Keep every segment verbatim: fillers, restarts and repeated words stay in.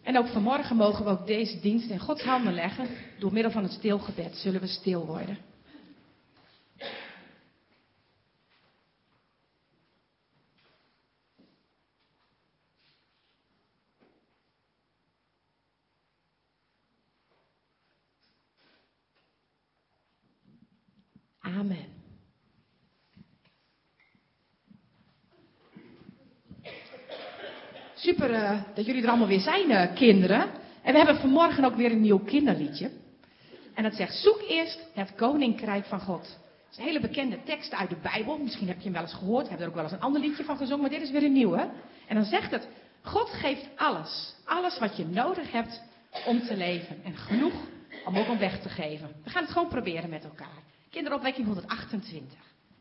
En ook vanmorgen mogen we ook deze dienst in Gods handen leggen. Door middel van het stilgebed zullen we stil worden. Amen. Super uh, dat jullie er allemaal weer zijn, uh, kinderen. En we hebben vanmorgen ook weer een nieuw kinderliedje. En dat zegt, zoek eerst het koninkrijk van God. Dat is een hele bekende tekst uit de Bijbel. Misschien heb je hem wel eens gehoord. Ik heb er ook wel eens een ander liedje van gezongen. Maar dit is weer een nieuwe. En dan zegt het, God geeft alles. Alles wat je nodig hebt om te leven. En genoeg om ook om weg te geven. We gaan het gewoon proberen met elkaar. Kinderopwekking honderdachtentwintig.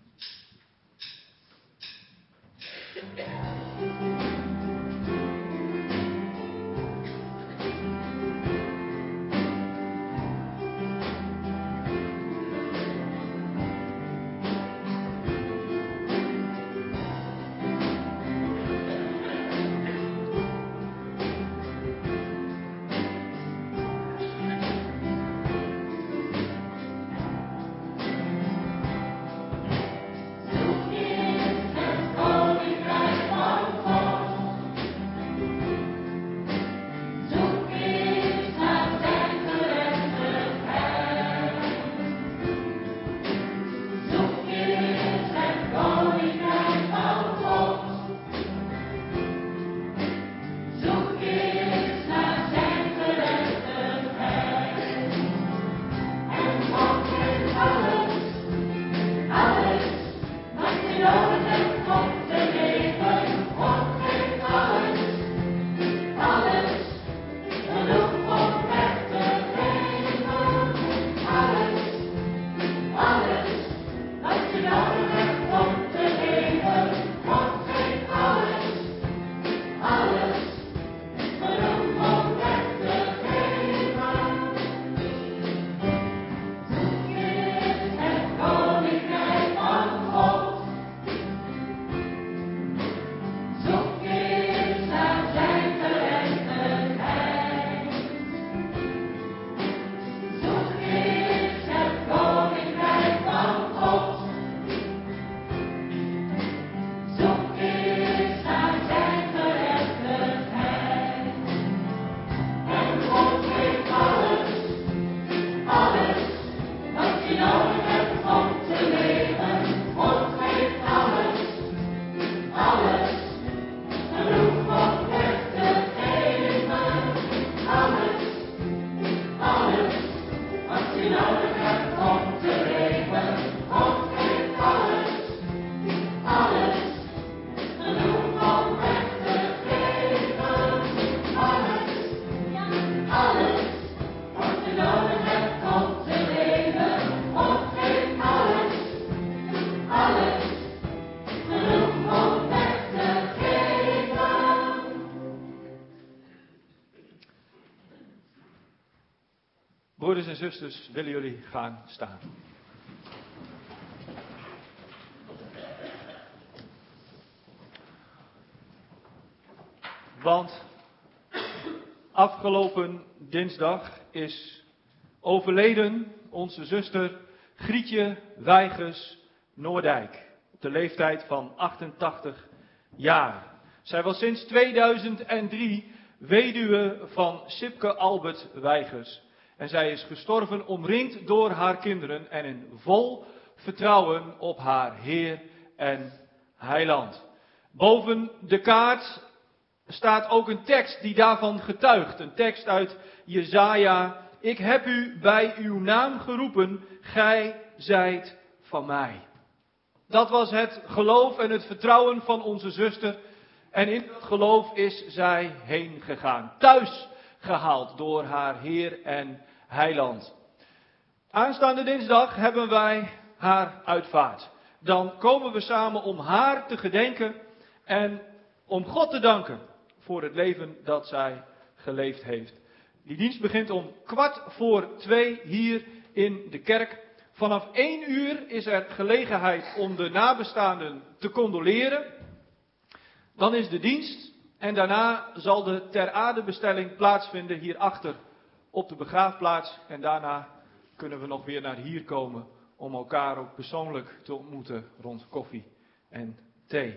Broeders en zusters, willen jullie gaan staan? Want afgelopen dinsdag is overleden onze zuster Grietje Weigers Noordijk. Op de leeftijd van achtentachtig jaar. Zij was sinds tweeduizend drie weduwe van Sipke Albert Weigers. En zij is gestorven omringd door haar kinderen en in vol vertrouwen op haar Heer en Heiland. Boven de kaart staat ook een tekst die daarvan getuigt. Een tekst uit Jesaja. Ik heb u bij uw naam geroepen, gij zijt van mij. Dat was het geloof en het vertrouwen van onze zuster. En in dat geloof is zij heen gegaan. Thuis gehaald door haar Heer en Heiland. Aanstaande dinsdag hebben wij haar uitvaart. Dan komen we samen om haar te gedenken en om God te danken voor het leven dat zij geleefd heeft. Die dienst begint om kwart voor twee hier in de kerk. Vanaf één uur is er gelegenheid om de nabestaanden te condoleren. Dan is de dienst En daarna zal de ter aarde bestelling plaatsvinden hierachter op de begraafplaats. En daarna kunnen we nog weer naar hier komen om elkaar ook persoonlijk te ontmoeten rond koffie en thee.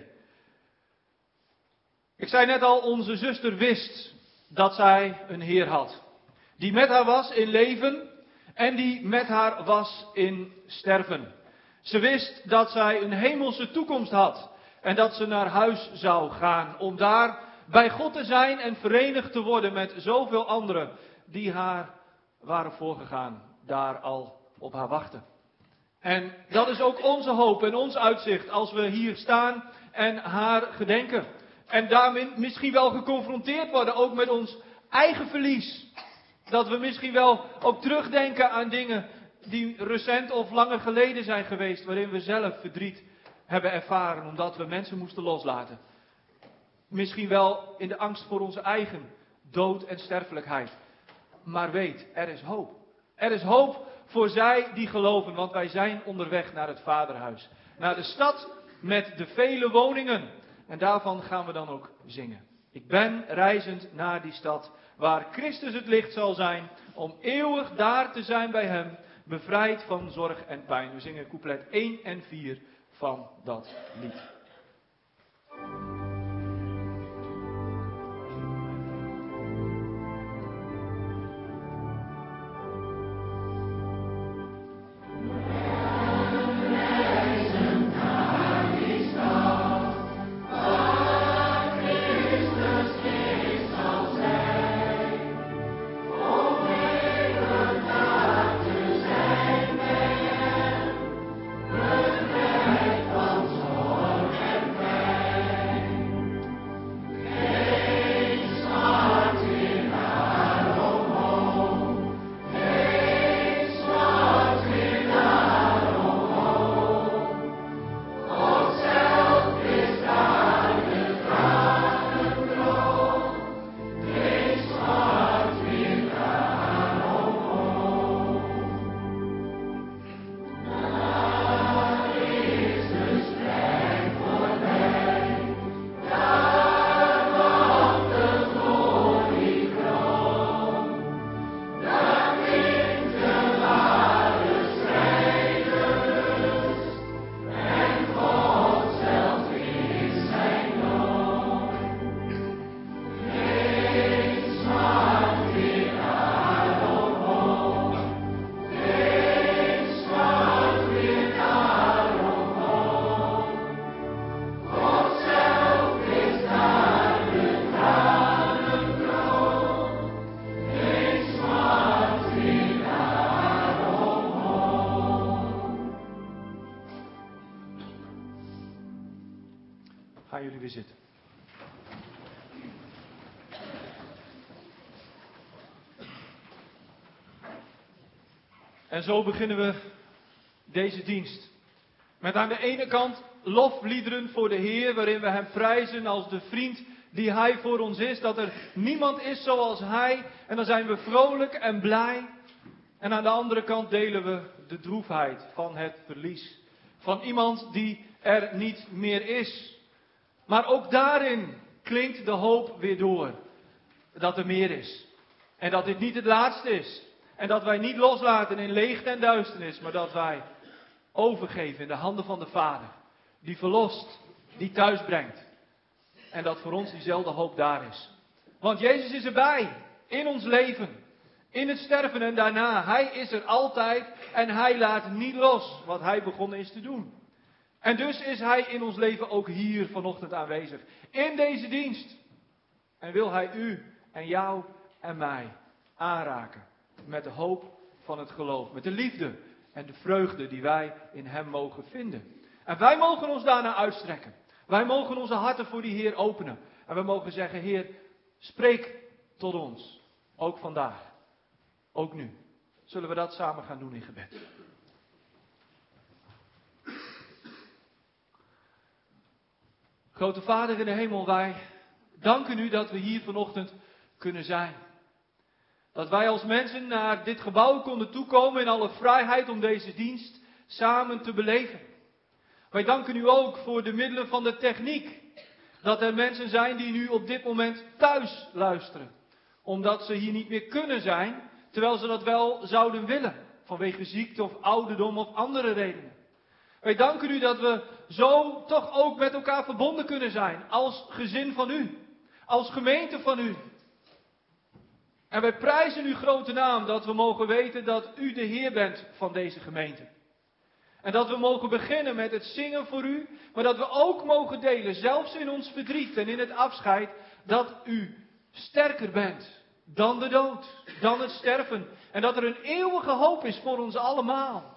Ik zei net al, onze zuster wist dat zij een Heer had. Die met haar was in leven en die met haar was in sterven. Ze wist dat zij een hemelse toekomst had en dat ze naar huis zou gaan om daar bij God te zijn en verenigd te worden met zoveel anderen die haar waren voorgegaan, daar al op haar wachten. En dat is ook onze hoop en ons uitzicht als we hier staan en haar gedenken. En daarmee misschien wel geconfronteerd worden ook met ons eigen verlies. Dat we misschien wel ook terugdenken aan dingen die recent of langer geleden zijn geweest, waarin we zelf verdriet hebben ervaren omdat we mensen moesten loslaten. Misschien wel in de angst voor onze eigen dood en sterfelijkheid. Maar weet, er is hoop. Er is hoop voor zij die geloven, want wij zijn onderweg naar het Vaderhuis. Naar de stad met de vele woningen. En daarvan gaan we dan ook zingen. Ik ben reizend naar die stad, waar Christus het licht zal zijn, om eeuwig daar te zijn bij hem, bevrijd van zorg en pijn. We zingen couplet één en vier van dat lied. Gaan jullie weer zitten. En zo beginnen we deze dienst. Met aan de ene kant lofliederen voor de Heer, waarin we hem prijzen als de vriend die hij voor ons is. Dat er niemand is zoals hij. En dan zijn we vrolijk en blij. En aan de andere kant delen we de droefheid van het verlies. Van iemand die er niet meer is. Maar ook daarin klinkt de hoop weer door. Dat er meer is. En dat dit niet het laatste is. En dat wij niet loslaten in leegte en duisternis. Maar dat wij overgeven in de handen van de Vader. Die verlost, die thuis brengt. En dat voor ons diezelfde hoop daar is. Want Jezus is erbij. In ons leven. In het sterven en daarna. Hij is er altijd. En hij laat niet los wat hij begonnen is te doen. En dus is hij in ons leven ook hier vanochtend aanwezig. In deze dienst. En wil hij u en jou en mij aanraken. Met de hoop van het geloof. Met de liefde en de vreugde die wij in hem mogen vinden. En wij mogen ons daarna uitstrekken. Wij mogen onze harten voor die Heer openen. En we mogen zeggen, Heer, spreek tot ons. Ook vandaag. Ook nu. Zullen we dat samen gaan doen in gebed. Grote Vader in de hemel, wij danken u dat we hier vanochtend kunnen zijn. Dat wij als mensen naar dit gebouw konden toekomen in alle vrijheid om deze dienst samen te beleven. Wij danken u ook voor de middelen van de techniek. Dat er mensen zijn die nu op dit moment thuis luisteren. Omdat ze hier niet meer kunnen zijn, terwijl ze dat wel zouden willen. Vanwege ziekte of ouderdom of andere redenen. Wij danken u dat we zo toch ook met elkaar verbonden kunnen zijn. Als gezin van u. Als gemeente van u. En wij prijzen uw grote naam dat we mogen weten dat u de Heer bent van deze gemeente. En dat we mogen beginnen met het zingen voor u. Maar dat we ook mogen delen, zelfs in ons verdriet en in het afscheid, dat u sterker bent dan de dood, dan het sterven. En dat er een eeuwige hoop is voor ons allemaal.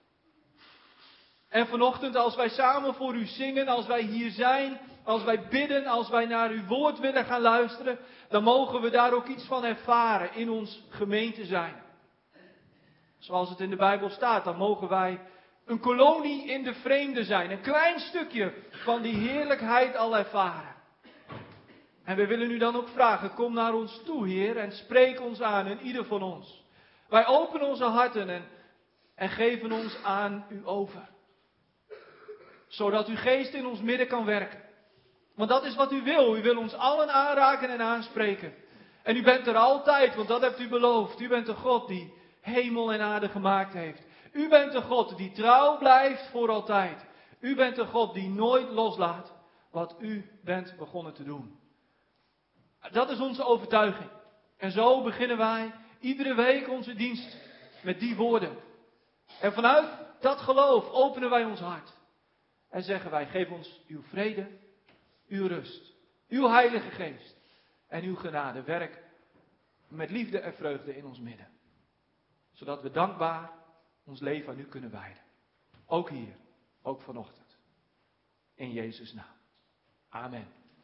En vanochtend als wij samen voor u zingen, als wij hier zijn, als wij bidden, als wij naar uw woord willen gaan luisteren, dan mogen we daar ook iets van ervaren in ons gemeente zijn. Zoals het in de Bijbel staat, dan mogen wij een kolonie in de vreemde zijn. Een klein stukje van die heerlijkheid al ervaren. En we willen u dan ook vragen, kom naar ons toe, Heer, en spreek ons aan in ieder van ons. Wij openen onze harten en, en geven ons aan u over. Zodat uw geest in ons midden kan werken. Want dat is wat u wil. U wil ons allen aanraken en aanspreken. En u bent er altijd, want dat hebt u beloofd. U bent de God die hemel en aarde gemaakt heeft. U bent de God die trouw blijft voor altijd. U bent de God die nooit loslaat wat u bent begonnen te doen. Dat is onze overtuiging. En zo beginnen wij iedere week onze dienst met die woorden. En vanuit dat geloof openen wij ons hart. En zeggen wij, geef ons uw vrede, uw rust, uw heilige geest en uw genade. Werk met liefde en vreugde in ons midden. Zodat we dankbaar ons leven aan u kunnen wijden. Ook hier, ook vanochtend. In Jezus' naam. Amen.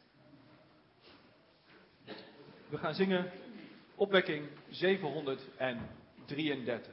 We gaan zingen opwekking zevenhonderddrieëndertig.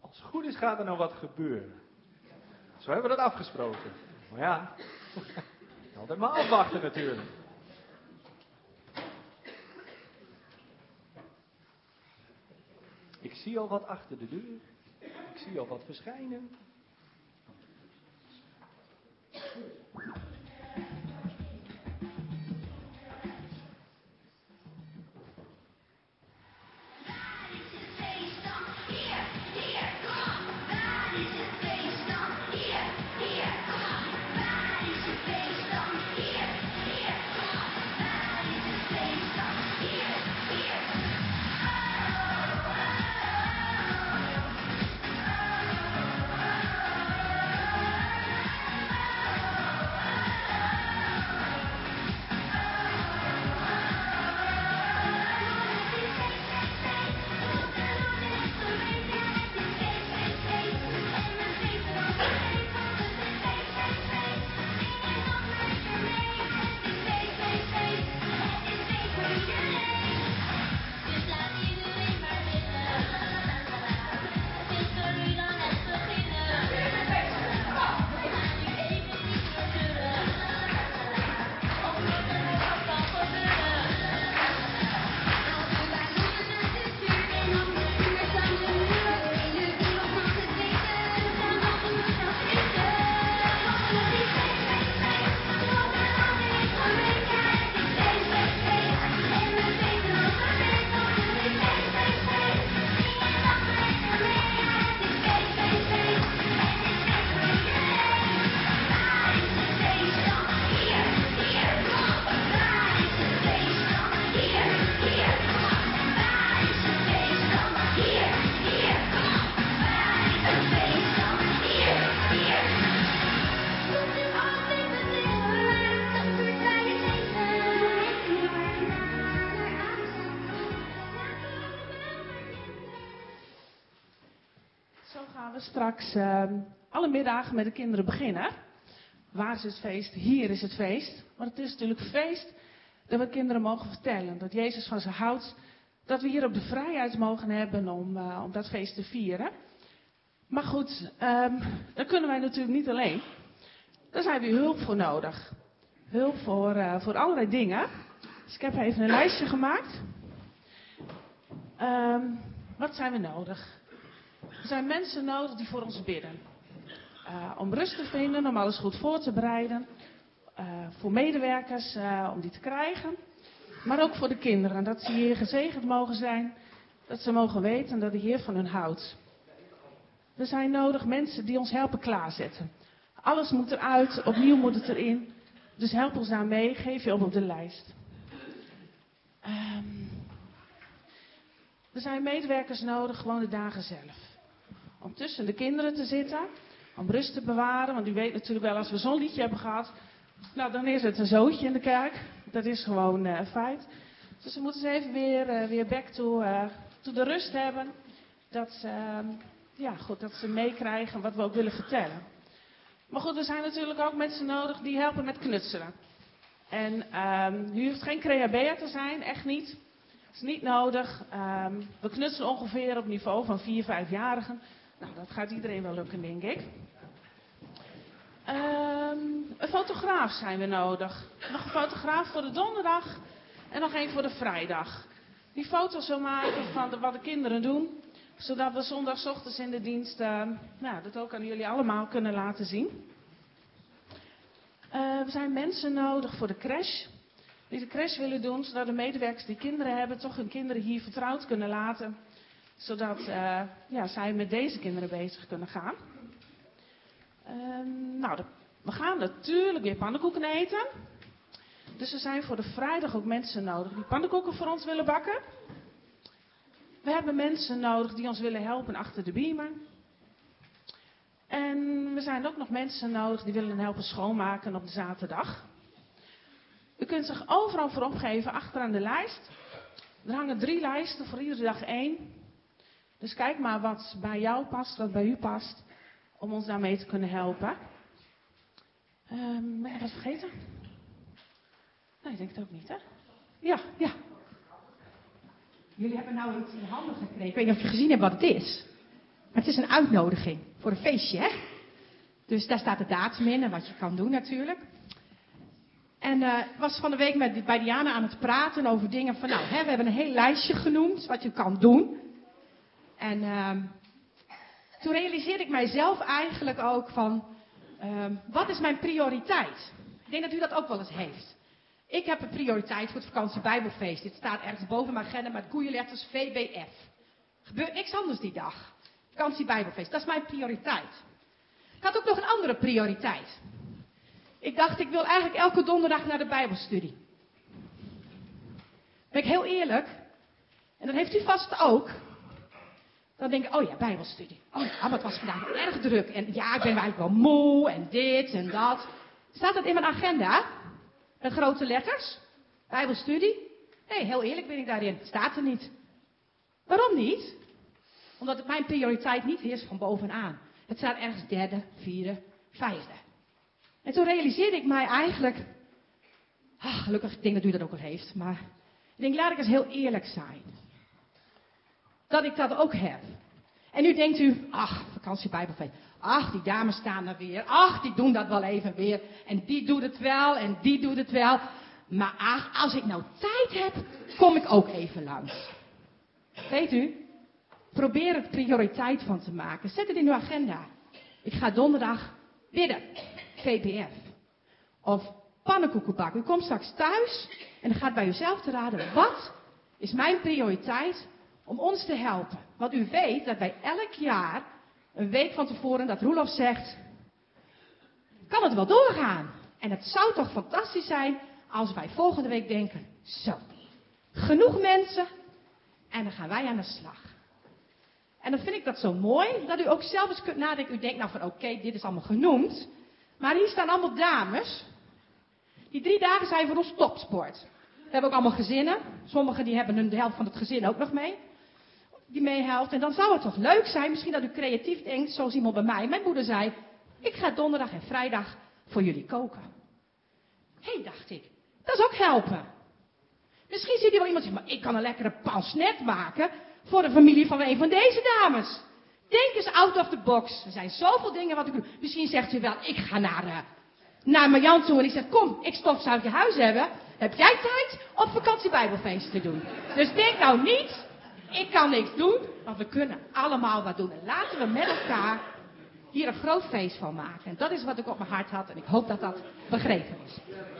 Als het goed is, gaat er nog wat gebeuren. Zo hebben we dat afgesproken. Maar ja, altijd maar afwachten natuurlijk. Ik zie al wat achter de deur. Ik zie al wat verschijnen. Straks uh, alle middagen met de kinderen beginnen. Waar is het feest? Hier is het feest. Maar het is natuurlijk feest dat we kinderen mogen vertellen. Dat Jezus van ze houdt. Dat we hier ook de vrijheid mogen hebben om, uh, om dat feest te vieren. Maar goed, um, dat kunnen wij natuurlijk niet alleen. Daar zijn we hulp voor nodig. Hulp voor, uh, voor allerlei dingen. Dus ik heb even een lijstje gemaakt. Um, wat zijn we nodig? Er zijn mensen nodig die voor ons bidden. Uh, om rust te vinden, om alles goed voor te bereiden. Uh, voor medewerkers, uh, om die te krijgen. Maar ook voor de kinderen, dat ze hier gezegend mogen zijn. Dat ze mogen weten dat de Heer van hun houdt. Er zijn nodig mensen die ons helpen klaarzetten. Alles moet eruit, opnieuw moet het erin. Dus help ons daarmee, geef je op op de lijst. Um, er zijn medewerkers nodig, gewoon de dagen zelf. Om tussen de kinderen te zitten, om rust te bewaren. Want u weet natuurlijk wel, als we zo'n liedje hebben gehad, nou dan is het een zootje in de kerk. Dat is gewoon een uh, feit. Dus we moeten ze even weer, uh, weer back to, uh, to de rust hebben. Dat ze, uh, ja, goed, dat ze meekrijgen wat we ook willen vertellen. Maar goed, er zijn natuurlijk ook mensen nodig die helpen met knutselen. En um, u hoeft geen creabea te zijn, echt niet. Dat is niet nodig. Um, we knutselen ongeveer op niveau van vier, vijfjarigen. Nou, dat gaat iedereen wel lukken, denk ik. Um, een fotograaf zijn we nodig. Nog een fotograaf voor de donderdag en nog één voor de vrijdag. Die foto's zo maken van de, wat de kinderen doen. Zodat we zondagochtends in de dienst uh, nou, dat ook aan jullie allemaal kunnen laten zien. Uh, er zijn mensen nodig voor de crash. Die de crash willen doen, zodat de medewerkers die kinderen hebben toch hun kinderen hier vertrouwd kunnen laten. Zodat uh, ja, zij met deze kinderen bezig kunnen gaan. Uh, nou, de, we gaan natuurlijk weer pannenkoeken eten. Dus er zijn voor de vrijdag ook mensen nodig die pannenkoeken voor ons willen bakken. We hebben mensen nodig die ons willen helpen achter de beamer. En we zijn ook nog mensen nodig die willen helpen schoonmaken op de zaterdag. U kunt zich overal voor opgeven achteraan de lijst. Er hangen drie lijsten voor iedere dag één. Dus kijk maar wat bij jou past, wat bij u past. Om ons daarmee te kunnen helpen. Um, ben ik wat vergeten? Nee, ik denk het ook niet, hè? Ja, ja. Jullie hebben nou iets in handen gekregen. Ik weet niet of je gezien hebt wat het is. het is een uitnodiging voor een feestje, hè? Dus daar staat de datum in en wat je kan doen natuurlijk. En uh, ik was van de week met, bij Diana aan het praten over dingen van, nou, hè, we hebben een heel lijstje genoemd wat je kan doen. En uh, toen realiseerde ik mijzelf eigenlijk ook van, uh, wat is mijn prioriteit? Ik denk dat u dat ook wel eens heeft. Ik heb een prioriteit voor het vakantie Bijbelfeest. Dit staat ergens boven mijn agenda met koeienletters V B F. Gebeurt niks anders die dag. Vakantie Bijbelfeest, dat is mijn prioriteit. Ik had ook nog een andere prioriteit. Ik dacht, ik wil eigenlijk elke donderdag naar de Bijbelstudie. Ben ik heel eerlijk, en dat heeft u vast ook. Dan denk ik, oh ja, Bijbelstudie. Oh ja, maar het was vandaag erg druk. En ja, ik ben eigenlijk wel moe en dit en dat. Staat dat in mijn agenda? Met grote letters? Bijbelstudie? Nee, heel eerlijk ben ik daarin. Staat er niet. Waarom niet? Omdat het mijn prioriteit niet is van bovenaan. Het staat ergens derde, vierde, vijfde. En toen realiseerde ik mij eigenlijk... Ach, gelukkig, ik denk dat u dat ook al heeft. Maar ik denk, laat ik eens heel eerlijk zijn. Dat ik dat ook heb. En nu denkt u, ach, vakantie Bijbelfeest. Ach, die dames staan er weer. Ach, die doen dat wel even weer. En die doet het wel en die doet het wel. Maar ach, als ik nou tijd heb, kom ik ook even langs. Weet u, probeer er prioriteit van te maken. Zet het in uw agenda. Ik ga donderdag bidden. V P F. Of pannenkoeken bakken. U komt straks thuis en dan gaat bij uzelf te raden. Wat is mijn prioriteit om ons te helpen? Want u weet dat wij elk jaar, een week van tevoren, dat Roelof zegt, kan het wel doorgaan? En het zou toch fantastisch zijn als wij volgende week denken, zo, genoeg mensen en dan gaan wij aan de slag. En dan vind ik dat zo mooi, dat u ook zelf eens kunt nadenken. U denkt nou van, oké, okay, dit is allemaal genoemd. Maar hier staan allemaal dames. Die drie dagen zijn voor ons topsport. We hebben ook allemaal gezinnen. Sommigen die hebben hun, de helft van het gezin ook nog mee. Die meehelpt. En dan zou het toch leuk zijn, misschien dat u creatief denkt, zoals iemand bij mij. Mijn moeder zei, ik ga donderdag en vrijdag voor jullie koken. Hé, hey, dacht ik, dat is ook helpen. Misschien ziet u wel iemand zeggen, maar ik kan een lekkere pansnet maken voor de familie van een van deze dames. Denk eens out of the box. Er zijn zoveel dingen wat ik doe. Misschien zegt u wel, ik ga naar, uh, naar Marjan toe en ik zeg, kom, ik stofzuig je huis hebben. Heb jij tijd om vakantie Bijbelfeest te doen? Dus denk nou niet, ik kan niks doen, want we kunnen allemaal wat doen. En laten we met elkaar hier een groot feest van maken. En dat is wat ik op mijn hart had en ik hoop dat dat begrepen is.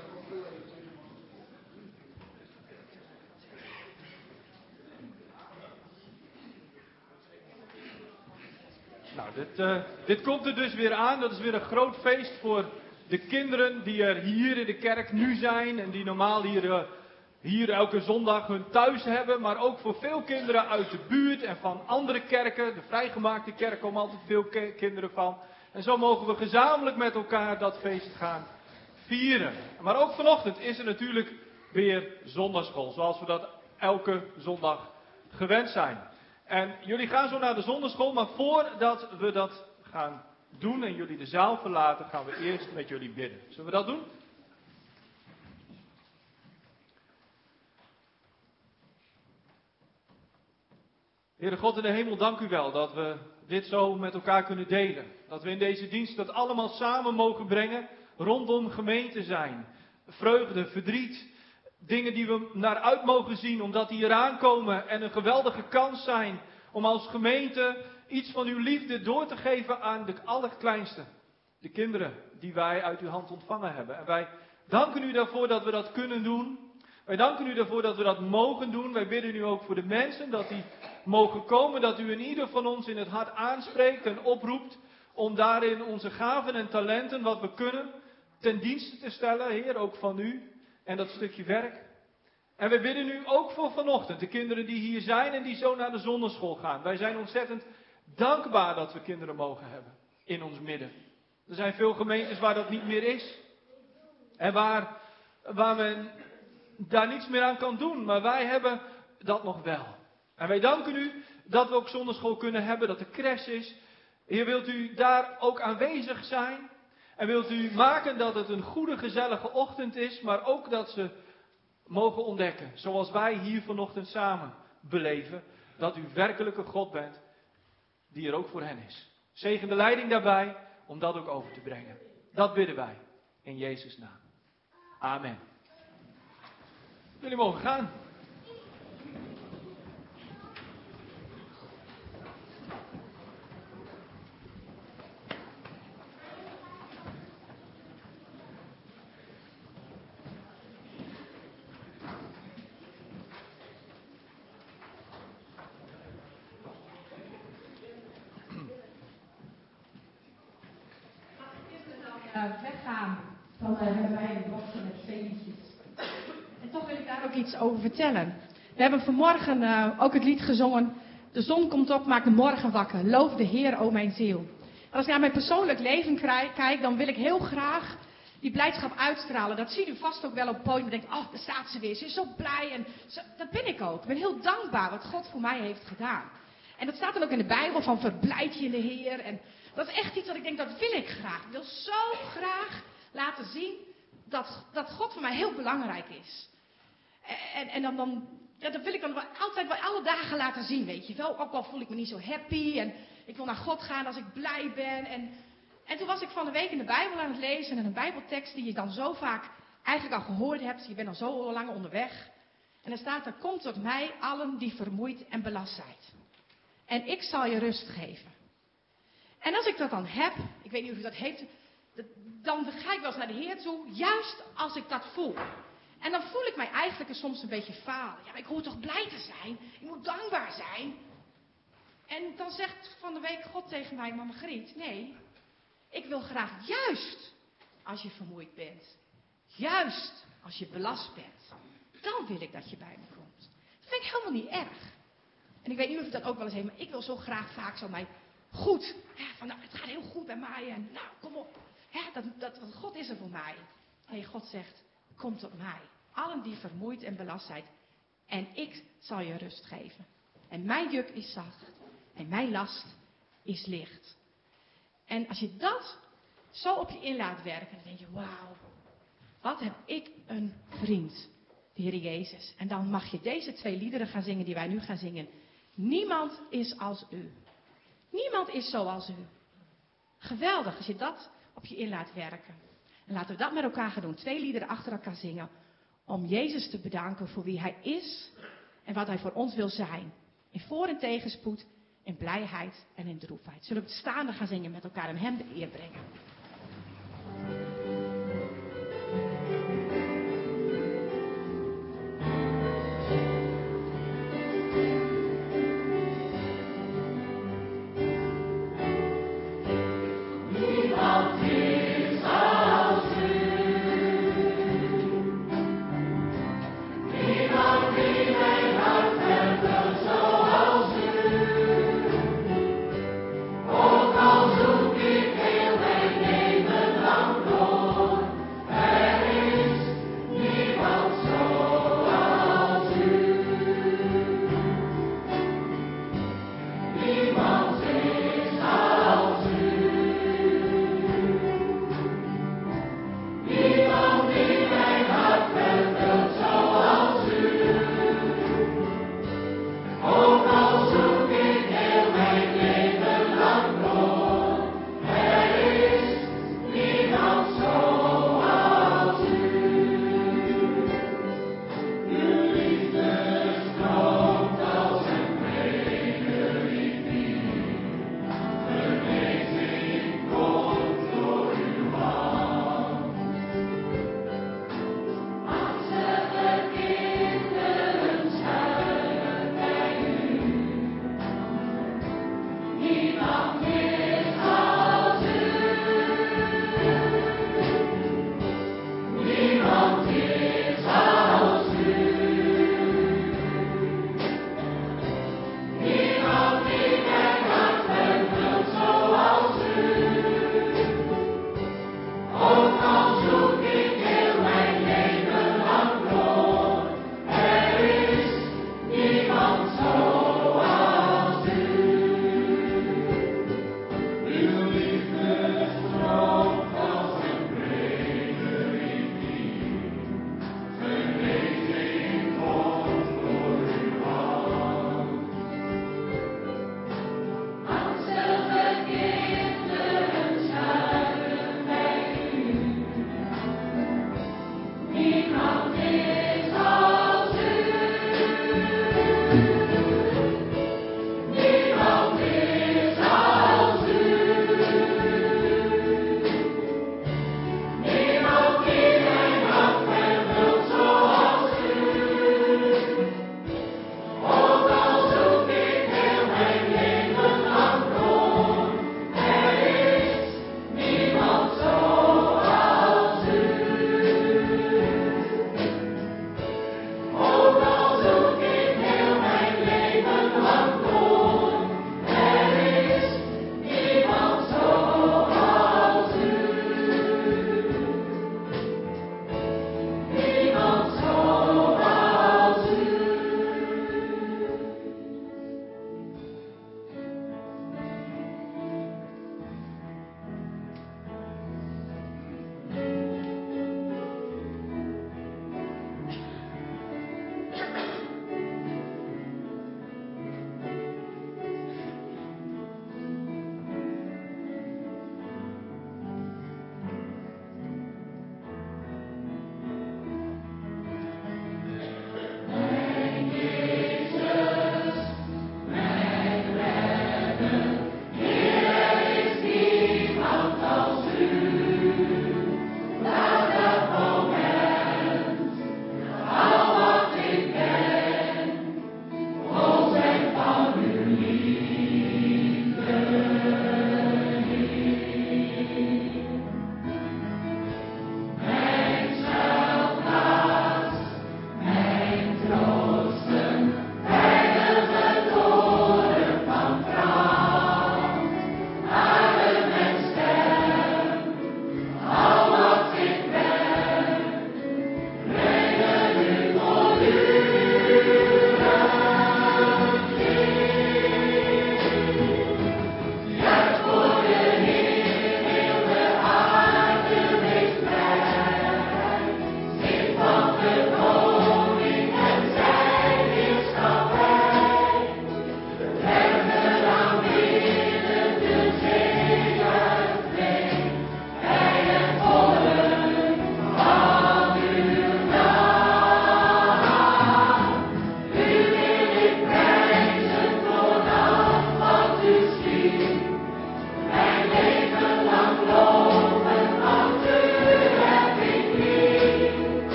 Nou, dit, uh, dit komt er dus weer aan. Dat is weer een groot feest voor de kinderen die er hier in de kerk nu zijn. En die normaal hier, uh, hier elke zondag hun thuis hebben. Maar ook voor veel kinderen uit de buurt en van andere kerken. De vrijgemaakte kerk komen altijd veel ke- kinderen van. En zo mogen we gezamenlijk met elkaar dat feest gaan vieren. Maar ook vanochtend is er natuurlijk weer zondagschool. Zoals we dat elke zondag gewend zijn. En jullie gaan zo naar de zondagschool, maar voordat we dat gaan doen en jullie de zaal verlaten, gaan we eerst met jullie bidden. Zullen we dat doen? Heere God in de hemel, dank u wel dat we dit zo met elkaar kunnen delen. Dat we in deze dienst dat allemaal samen mogen brengen rondom gemeente zijn. Vreugde, verdriet. Dingen die we naar uit mogen zien, omdat die eraan komen en een geweldige kans zijn om als gemeente iets van uw liefde door te geven aan de allerkleinste. De kinderen die wij uit uw hand ontvangen hebben. En wij danken u daarvoor dat we dat kunnen doen. Wij danken u daarvoor dat we dat mogen doen. Wij bidden u ook voor de mensen dat die mogen komen. Dat u in ieder van ons in het hart aanspreekt en oproept om daarin onze gaven en talenten, wat we kunnen, ten dienste te stellen. Heer, ook van u. En dat stukje werk. En we bidden u ook voor vanochtend. De kinderen die hier zijn en die zo naar de zondagschool gaan. Wij zijn ontzettend dankbaar dat we kinderen mogen hebben. In ons midden. Er zijn veel gemeentes waar dat niet meer is. En waar, waar men daar niets meer aan kan doen. Maar wij hebben dat nog wel. En wij danken u dat we ook zondagschool kunnen hebben. Dat er crash is. Heer, wilt u daar ook aanwezig zijn? En wilt u maken dat het een goede, gezellige ochtend is, maar ook dat ze mogen ontdekken, zoals wij hier vanochtend samen beleven, dat u werkelijk een God bent die er ook voor hen is. Zegen de leiding daarbij om dat ook over te brengen. Dat bidden wij in Jezus' naam. Amen. Jullie mogen gaan. Weggaan, dan uh, hebben wij een blokje met twee liedjes. En toch wil ik daar ook iets over vertellen. We hebben vanmorgen uh, ook het lied gezongen. De zon komt op, maakt de morgen wakker. Loof de Heer, o mijn ziel. En als ik naar mijn persoonlijk leven kijk, dan wil ik heel graag die blijdschap uitstralen. Dat ziet u vast ook wel op het podium. En denkt, oh, daar staat ze weer. Ze is zo blij. En zo, dat ben ik ook. Ik ben heel dankbaar wat God voor mij heeft gedaan. En dat staat dan ook in de Bijbel van verblijd je in de Heer. En dat is echt iets wat ik denk, dat wil ik graag. Ik wil zo graag laten zien dat, dat God voor mij heel belangrijk is. En, en dan, dan, ja, dat wil ik dan wel altijd wel alle dagen laten zien, weet je wel. Ook al voel ik me niet zo happy en ik wil naar God gaan als ik blij ben. En, en toen was ik van de week in de Bijbel aan het lezen en een Bijbeltekst die je dan zo vaak eigenlijk al gehoord hebt. Je bent al zo lang onderweg. En dan staat er, kom tot mij allen die vermoeid en belast zijn. En ik zal je rust geven. En als ik dat dan heb, ik weet niet of u dat heeft, dan ga ik wel eens naar de Heer toe, juist als ik dat voel. En dan voel ik mij eigenlijk soms een beetje falen. Ja, ik hoor toch blij te zijn? Ik moet dankbaar zijn. En dan zegt van de week God tegen mij, maar Margriet, nee, ik wil graag juist als je vermoeid bent, juist als je belast bent, dan wil ik dat je bij me komt. Dat vind ik helemaal niet erg. En ik weet niet of u dat ook wel eens heeft, maar ik wil zo graag vaak zo mij goed. Ja, van, nou, het gaat heel goed bij mij en nou, kom op. Ja, dat, dat, dat, God is er voor mij. Nee, God zegt, kom tot mij. Allen die vermoeid en belast zijn. En ik zal je rust geven. En mijn juk is zacht. En mijn last is licht. En als je dat zo op je in laat werken, dan denk je, wauw. Wat heb ik een vriend. De Heer Jezus. En dan mag je deze twee liederen gaan zingen die wij nu gaan zingen. Niemand is als u. Niemand is zoals u. Geweldig als je dat op je in laat werken. En laten we dat met elkaar gaan doen. Twee liederen achter elkaar zingen. Om Jezus te bedanken voor wie Hij is. En wat Hij voor ons wil zijn. In voor- en tegenspoed. In blijheid en in droefheid. Zullen we het staande gaan zingen met elkaar en Hem de eer brengen.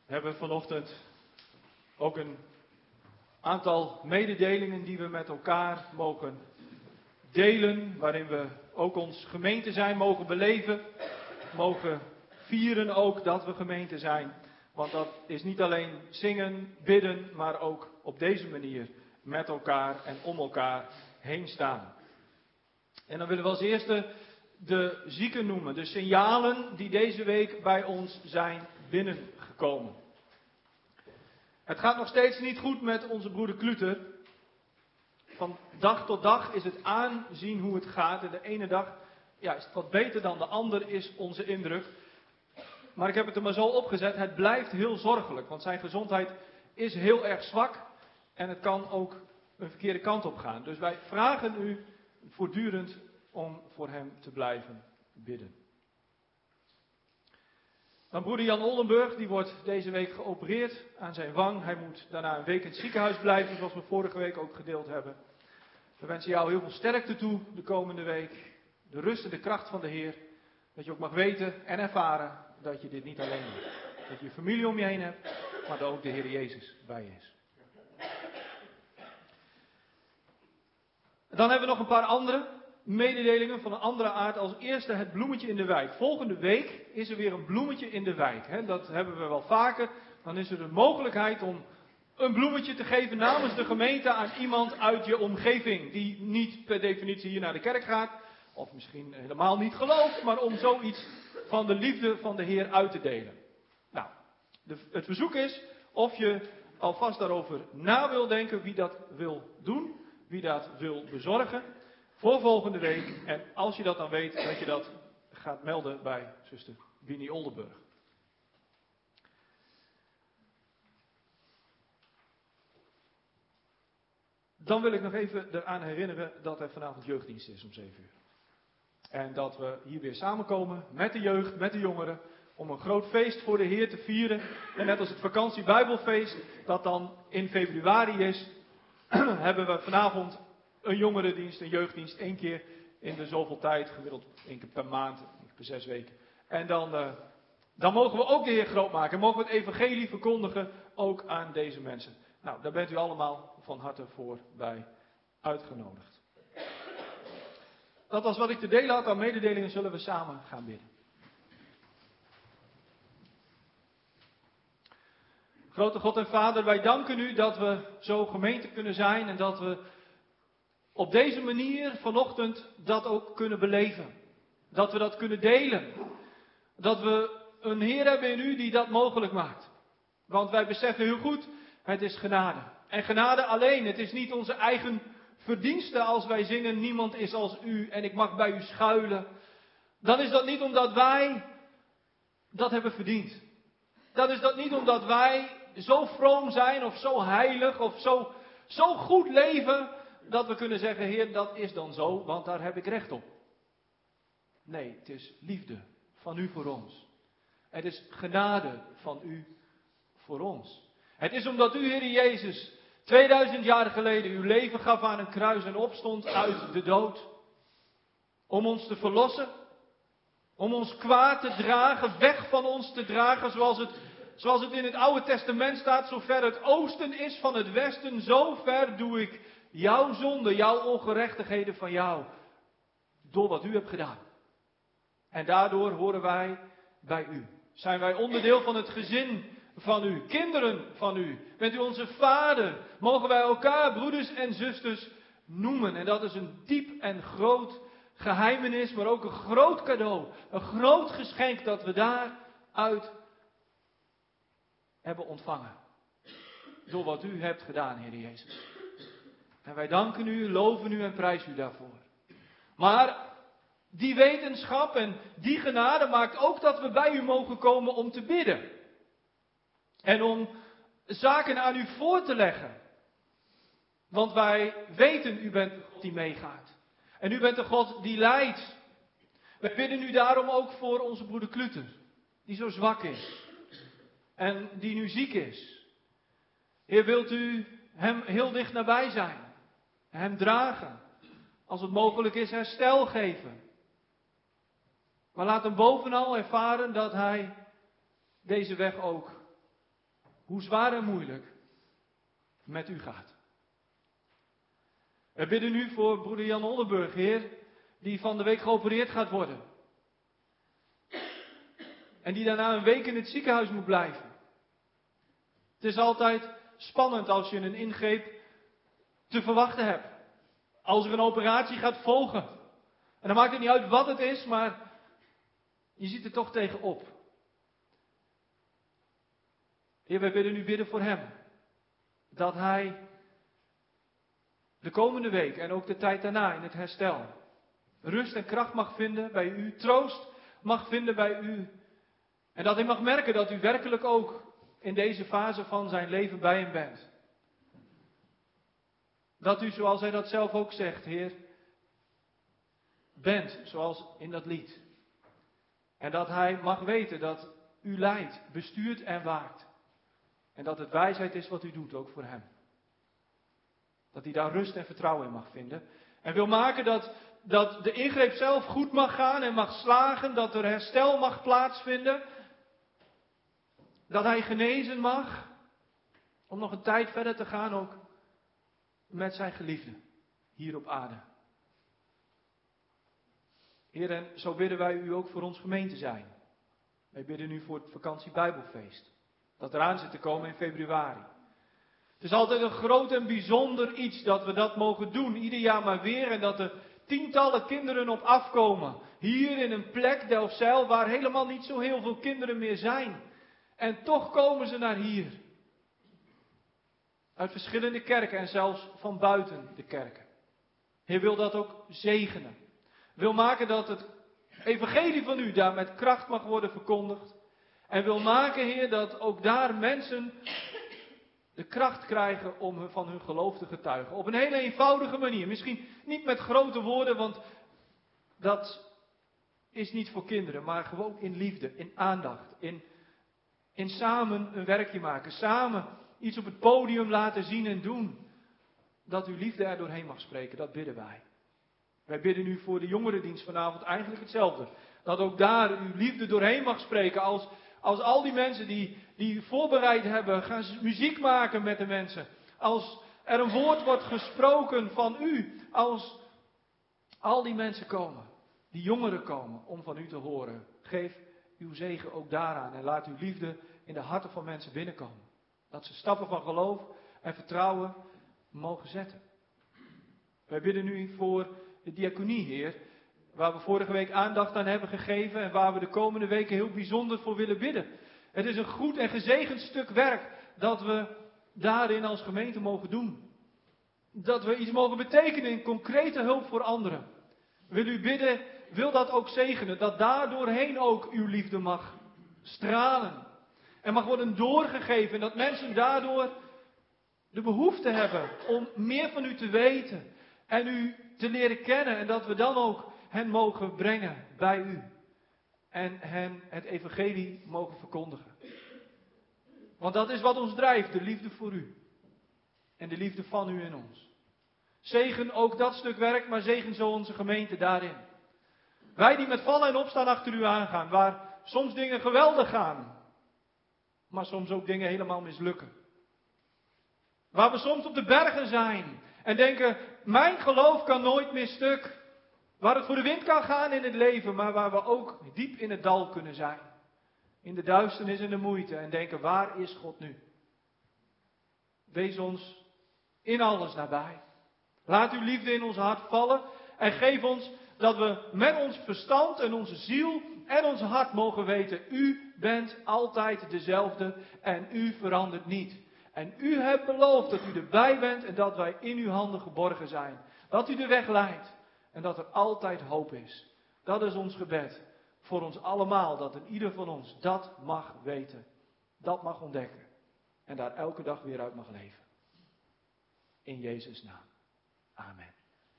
We hebben vanochtend ook een aantal mededelingen die we met elkaar mogen delen, waarin we ook ons gemeente zijn mogen beleven, mogen vieren ook dat we gemeente zijn. Want dat is niet alleen zingen, bidden, maar ook op deze manier met elkaar en om elkaar heen staan. En dan willen we als eerste de zieken noemen, de signalen die deze week bij ons zijn binnengekomen. Het gaat nog steeds niet goed met onze broeder Kluter. Van dag tot dag is het aanzien hoe het gaat. En de ene dag ja, is het wat beter dan de ander, is onze indruk. Maar ik heb het er maar zo opgezet, het blijft heel zorgelijk. Want zijn gezondheid is heel erg zwak. En het kan ook een verkeerde kant op gaan. Dus wij vragen u voortdurend om voor hem te blijven bidden. Dan broeder Jan Oldenburg, die wordt deze week geopereerd aan zijn wang. Hij moet daarna een week in het ziekenhuis blijven, zoals we vorige week ook gedeeld hebben. We wensen jou heel veel sterkte toe de komende week. De rust en de kracht van de Heer. Dat je ook mag weten en ervaren dat je dit niet alleen doet. Dat je je familie om je heen hebt, maar dat ook de Heer Jezus bij je is. Dan hebben we nog een paar andere mededelingen van een andere aard. Als eerste het bloemetje in de wijk. Volgende week is er weer een bloemetje in de wijk. Hè? Dat hebben we wel vaker. Dan is er de mogelijkheid om een bloemetje te geven namens de gemeente aan iemand uit je omgeving. Die niet per definitie hier naar de kerk gaat. Of misschien helemaal niet gelooft. Maar om zoiets van de liefde van de Heer uit te delen. Nou, de, het verzoek is of je alvast daarover na wil denken wie dat wil doen. Wie dat wil bezorgen. Voor volgende week. En als je dat dan weet, dat je dat gaat melden bij zuster Winnie Oldenburg. Dan wil ik nog even eraan herinneren dat er vanavond jeugddienst is om zeven uur. En dat we hier weer samenkomen met de jeugd, met de jongeren. Om een groot feest voor de Heer te vieren. En net als het vakantie Bijbelfeest, dat dan in februari is, hebben we vanavond een jongerendienst, een jeugddienst, één keer in de zoveel tijd, gemiddeld één keer per maand, één keer per zes weken. En dan, uh, dan mogen we ook de Heer groot maken, mogen we het evangelie verkondigen, ook aan deze mensen. Nou, daar bent u allemaal van harte voor bij uitgenodigd. Dat was wat ik te delen had aan mededelingen, zullen we samen gaan bidden. Grote God en Vader, wij danken u dat we zo gemeente kunnen zijn en dat we op deze manier vanochtend dat ook kunnen beleven. Dat we dat kunnen delen. Dat we een Heer hebben in u die dat mogelijk maakt. Want wij beseffen heel goed, het is genade. En genade alleen, het is niet onze eigen verdienste als wij zingen, niemand is als u en ik mag bij u schuilen. Dan is dat niet omdat wij dat hebben verdiend. Dan is dat niet omdat wij zo vroom zijn of zo heilig of zo, zo goed leven, dat we kunnen zeggen, Heer, dat is dan zo, want daar heb ik recht op. Nee, het is liefde van u voor ons. Het is genade van u voor ons. Het is omdat u, Heer Jezus, tweeduizend jaar geleden uw leven gaf aan een kruis en opstond uit de dood. Om ons te verlossen. Om ons kwaad te dragen, weg van ons te dragen, zoals het, zoals het in het Oude Testament staat. Zo ver het oosten is van het westen, zo ver doe ik jouw zonde, jouw ongerechtigheden van jou. Door wat u hebt gedaan. En daardoor horen wij bij u. Zijn wij onderdeel van het gezin van u. Kinderen van u. Bent u onze vader. Mogen wij elkaar broeders en zusters noemen. En dat is een diep en groot geheimenis. Maar ook een groot cadeau. Een groot geschenk dat we daaruit hebben ontvangen. Door wat u hebt gedaan, Heer Jezus. En wij danken u, loven u en prijzen u daarvoor. Maar die wetenschap en die genade maakt ook dat we bij u mogen komen om te bidden. En om zaken aan u voor te leggen. Want wij weten, u bent de God die meegaat. En u bent de God die leidt. Wij bidden u daarom ook voor onze broeder Kluter. Die zo zwak is. En die nu ziek is. Heer, wilt u hem heel dicht nabij zijn. Hem dragen. Als het mogelijk is, herstel geven. Maar laat hem bovenal ervaren dat hij deze weg ook hoe zwaar en moeilijk met u gaat. We bidden nu voor broeder Jan Oldenburg, Heer, die van de week geopereerd gaat worden. En die daarna een week in het ziekenhuis moet blijven. Het is altijd spannend als je een ingreep te verwachten hebt. Als er een operatie gaat volgen. En dan maakt het niet uit wat het is, maar je ziet er toch tegenop. Heer, wij willen nu bidden voor hem. Dat hij de komende week en ook de tijd daarna in het herstel rust en kracht mag vinden bij u. Troost mag vinden bij u. En dat hij mag merken dat u werkelijk ook in deze fase van zijn leven bij hem bent. Dat u, zoals hij dat zelf ook zegt, Heer, bent, zoals in dat lied. En dat hij mag weten dat u leidt, bestuurt en waakt. En dat het wijsheid is wat u doet, ook voor hem. Dat hij daar rust en vertrouwen in mag vinden. En wil maken dat, dat de ingreep zelf goed mag gaan en mag slagen. Dat er herstel mag plaatsvinden. Dat hij genezen mag. Om nog een tijd verder te gaan ook met zijn geliefde. Hier op aarde. Heer, en zo bidden wij u ook voor ons gemeente zijn. Wij bidden u voor het vakantie Bijbelfeest. Dat eraan zit te komen in februari. Het is altijd een groot en bijzonder iets dat we dat mogen doen. Ieder jaar maar weer. En dat er tientallen kinderen op afkomen. Hier in een plek, Delfzijl, waar helemaal niet zo heel veel kinderen meer zijn. En toch komen ze naar hier. Uit verschillende kerken en zelfs van buiten de kerken. Heer, wil dat ook zegenen. Wil maken dat het evangelie van u daar met kracht mag worden verkondigd. En wil maken, Heer, dat ook daar mensen de kracht krijgen om van hun geloof te getuigen. Op een hele eenvoudige manier. Misschien niet met grote woorden, want dat is niet voor kinderen. Maar gewoon in liefde, in aandacht. In, in samen een werkje maken. Samen iets op het podium laten zien en doen. Dat uw liefde er doorheen mag spreken, dat bidden wij. Wij bidden nu voor de jongerendienst vanavond eigenlijk hetzelfde. Dat ook daar uw liefde doorheen mag spreken. Als, als al die mensen die, die voorbereid hebben, gaan muziek maken met de mensen. Als er een woord wordt gesproken van u. Als al die mensen komen, die jongeren komen om van u te horen. Geef uw zegen ook daaraan en laat uw liefde in de harten van mensen binnenkomen. Dat ze stappen van geloof en vertrouwen mogen zetten. Wij bidden nu voor de diaconie, Heer, waar we vorige week aandacht aan hebben gegeven en waar we de komende weken heel bijzonder voor willen bidden. Het is een goed en gezegend stuk werk dat we daarin als gemeente mogen doen. Dat we iets mogen betekenen in concrete hulp voor anderen. Wil u bidden, wil dat ook zegenen, dat daar doorheen ook uw liefde mag stralen. En mag worden doorgegeven en dat mensen daardoor de behoefte hebben om meer van u te weten en u te leren kennen. En dat we dan ook hen mogen brengen bij u. En hen het evangelie mogen verkondigen. Want dat is wat ons drijft, de liefde voor u. En de liefde van u in ons. Zegen ook dat stuk werk, maar zegen zo onze gemeente daarin. Wij die met vallen en opstaan achter u aangaan, waar soms dingen geweldig gaan. Maar soms ook dingen helemaal mislukken. Waar we soms op de bergen zijn en denken, mijn geloof kan nooit meer stuk. Waar het voor de wind kan gaan in het leven, maar waar we ook diep in het dal kunnen zijn. In de duisternis en de moeite en denken, waar is God nu? Wees ons in alles nabij. Laat uw liefde in ons hart vallen en geef ons dat we met ons verstand en onze ziel en ons hart mogen weten, u bent altijd dezelfde en u verandert niet. En u hebt beloofd dat u erbij bent en dat wij in uw handen geborgen zijn. Dat u de weg leidt en dat er altijd hoop is. Dat is ons gebed voor ons allemaal, dat een ieder van ons dat mag weten. Dat mag ontdekken. En daar elke dag weer uit mag leven. In Jezus' naam. Amen.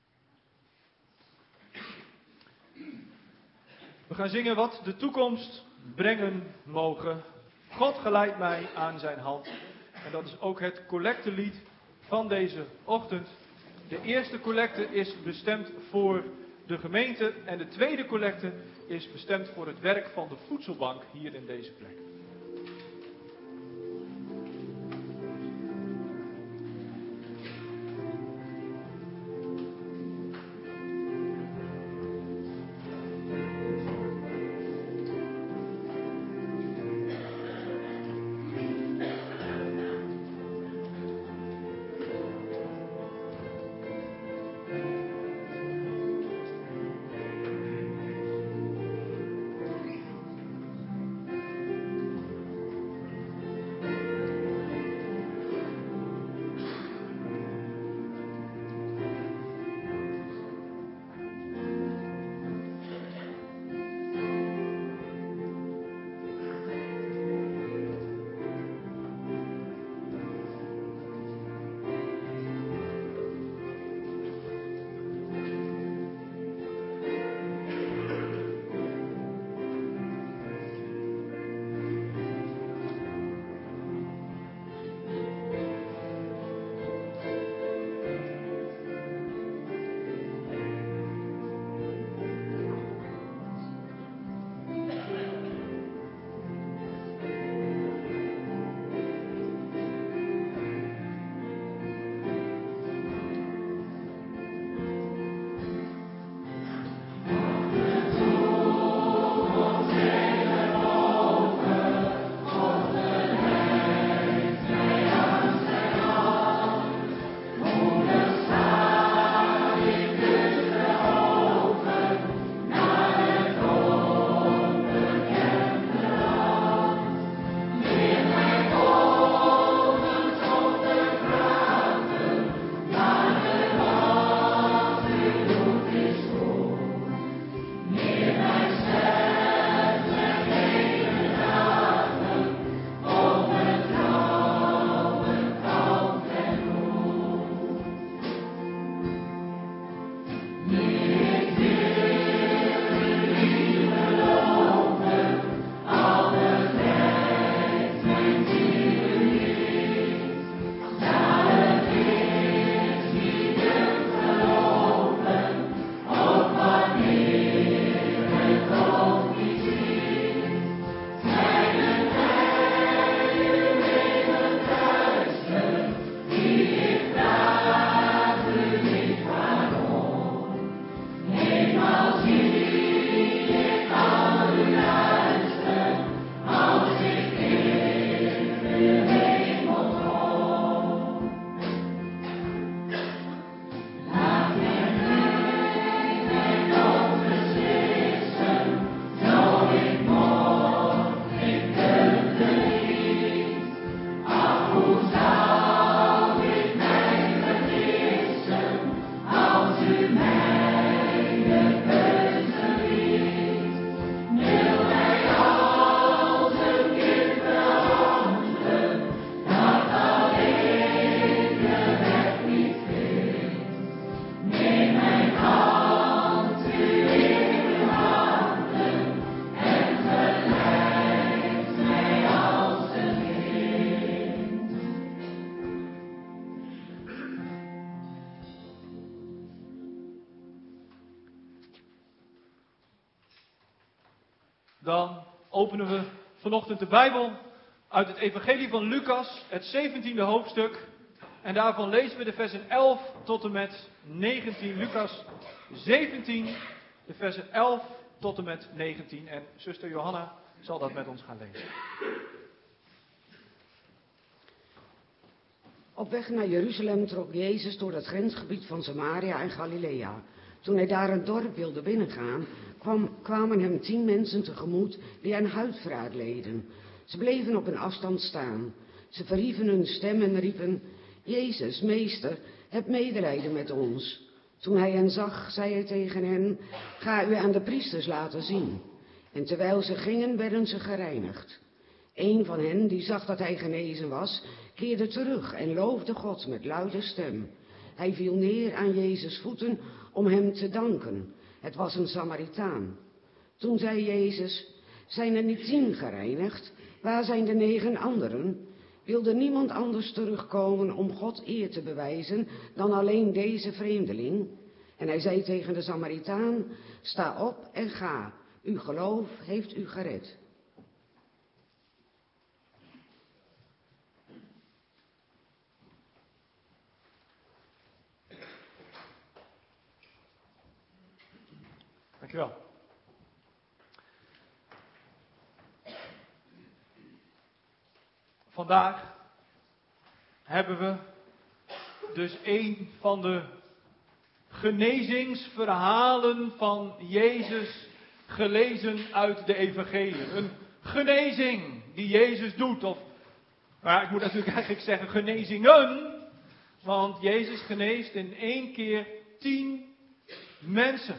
We gaan zingen wat de toekomst brengen mogen. God geleidt mij aan zijn hand. En dat is ook het collectelied van deze ochtend. De eerste collecte is bestemd voor de gemeente. En de tweede collecte is bestemd voor het werk van de voedselbank hier in deze plek. Dan openen we vanochtend de Bijbel uit het Evangelie van Lucas, het zeventiende hoofdstuk. En daarvan lezen we de versen elf tot en met negentien. Lucas zeventien, de versen elf tot en met negentien. En zuster Johanna zal dat met ons gaan lezen. Op weg naar Jeruzalem trok Jezus door het grensgebied van Samaria en Galilea. Toen hij daar een dorp wilde binnengaan, kwam, kwamen hem tien mensen tegemoet die aan huidvraat leden. Ze bleven op een afstand staan. Ze verhieven hun stem en riepen: Jezus, meester, heb medelijden met ons. Toen hij hen zag, zei hij tegen hen: Ga u aan de priesters laten zien. En terwijl ze gingen, werden ze gereinigd. Een van hen, die zag dat hij genezen was, keerde terug en loofde God met luide stem. Hij viel neer aan Jezus' voeten om hem te danken. Het was een Samaritaan. Toen zei Jezus: Zijn er niet tien gereinigd? Waar zijn de negen anderen? Wilde niemand anders terugkomen om God eer te bewijzen dan alleen deze vreemdeling? En hij zei tegen de Samaritaan: Sta op en ga. Uw geloof heeft u gered. Dankjewel. Vandaag hebben we dus een van de genezingsverhalen van Jezus gelezen uit de evangelie. Een genezing die Jezus doet. Of, maar ik moet natuurlijk eigenlijk zeggen genezingen. Want Jezus geneest in één keer tien mensen.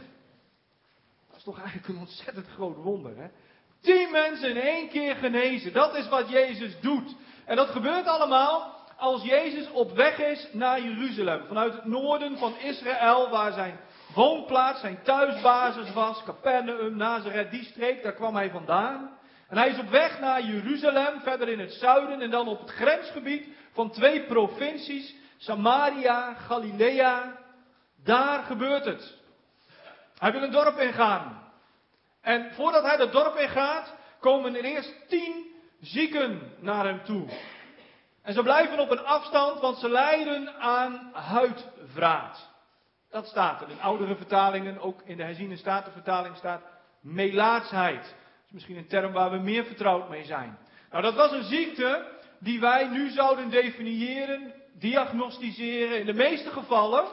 Dat is toch eigenlijk een ontzettend groot wonder, hè? Tien mensen in één keer genezen. Dat is wat Jezus doet. En dat gebeurt allemaal als Jezus op weg is naar Jeruzalem. Vanuit het noorden van Israël, waar zijn woonplaats, zijn thuisbasis was. Capernaum, Nazareth, die streek, daar kwam hij vandaan. En hij is op weg naar Jeruzalem, verder in het zuiden. En dan op het grensgebied van twee provincies. Samaria, Galilea. Daar gebeurt het. Hij wil een dorp ingaan. En voordat hij dat dorp ingaat, komen er eerst tien zieken naar hem toe. En ze blijven op een afstand, want ze lijden aan huidvraat. Dat staat er. In oudere vertalingen, ook in de herziene statenvertaling staat melaatsheid. Dat is misschien een term waar we meer vertrouwd mee zijn. Nou, dat was een ziekte die wij nu zouden definiëren, diagnosticeren, in de meeste gevallen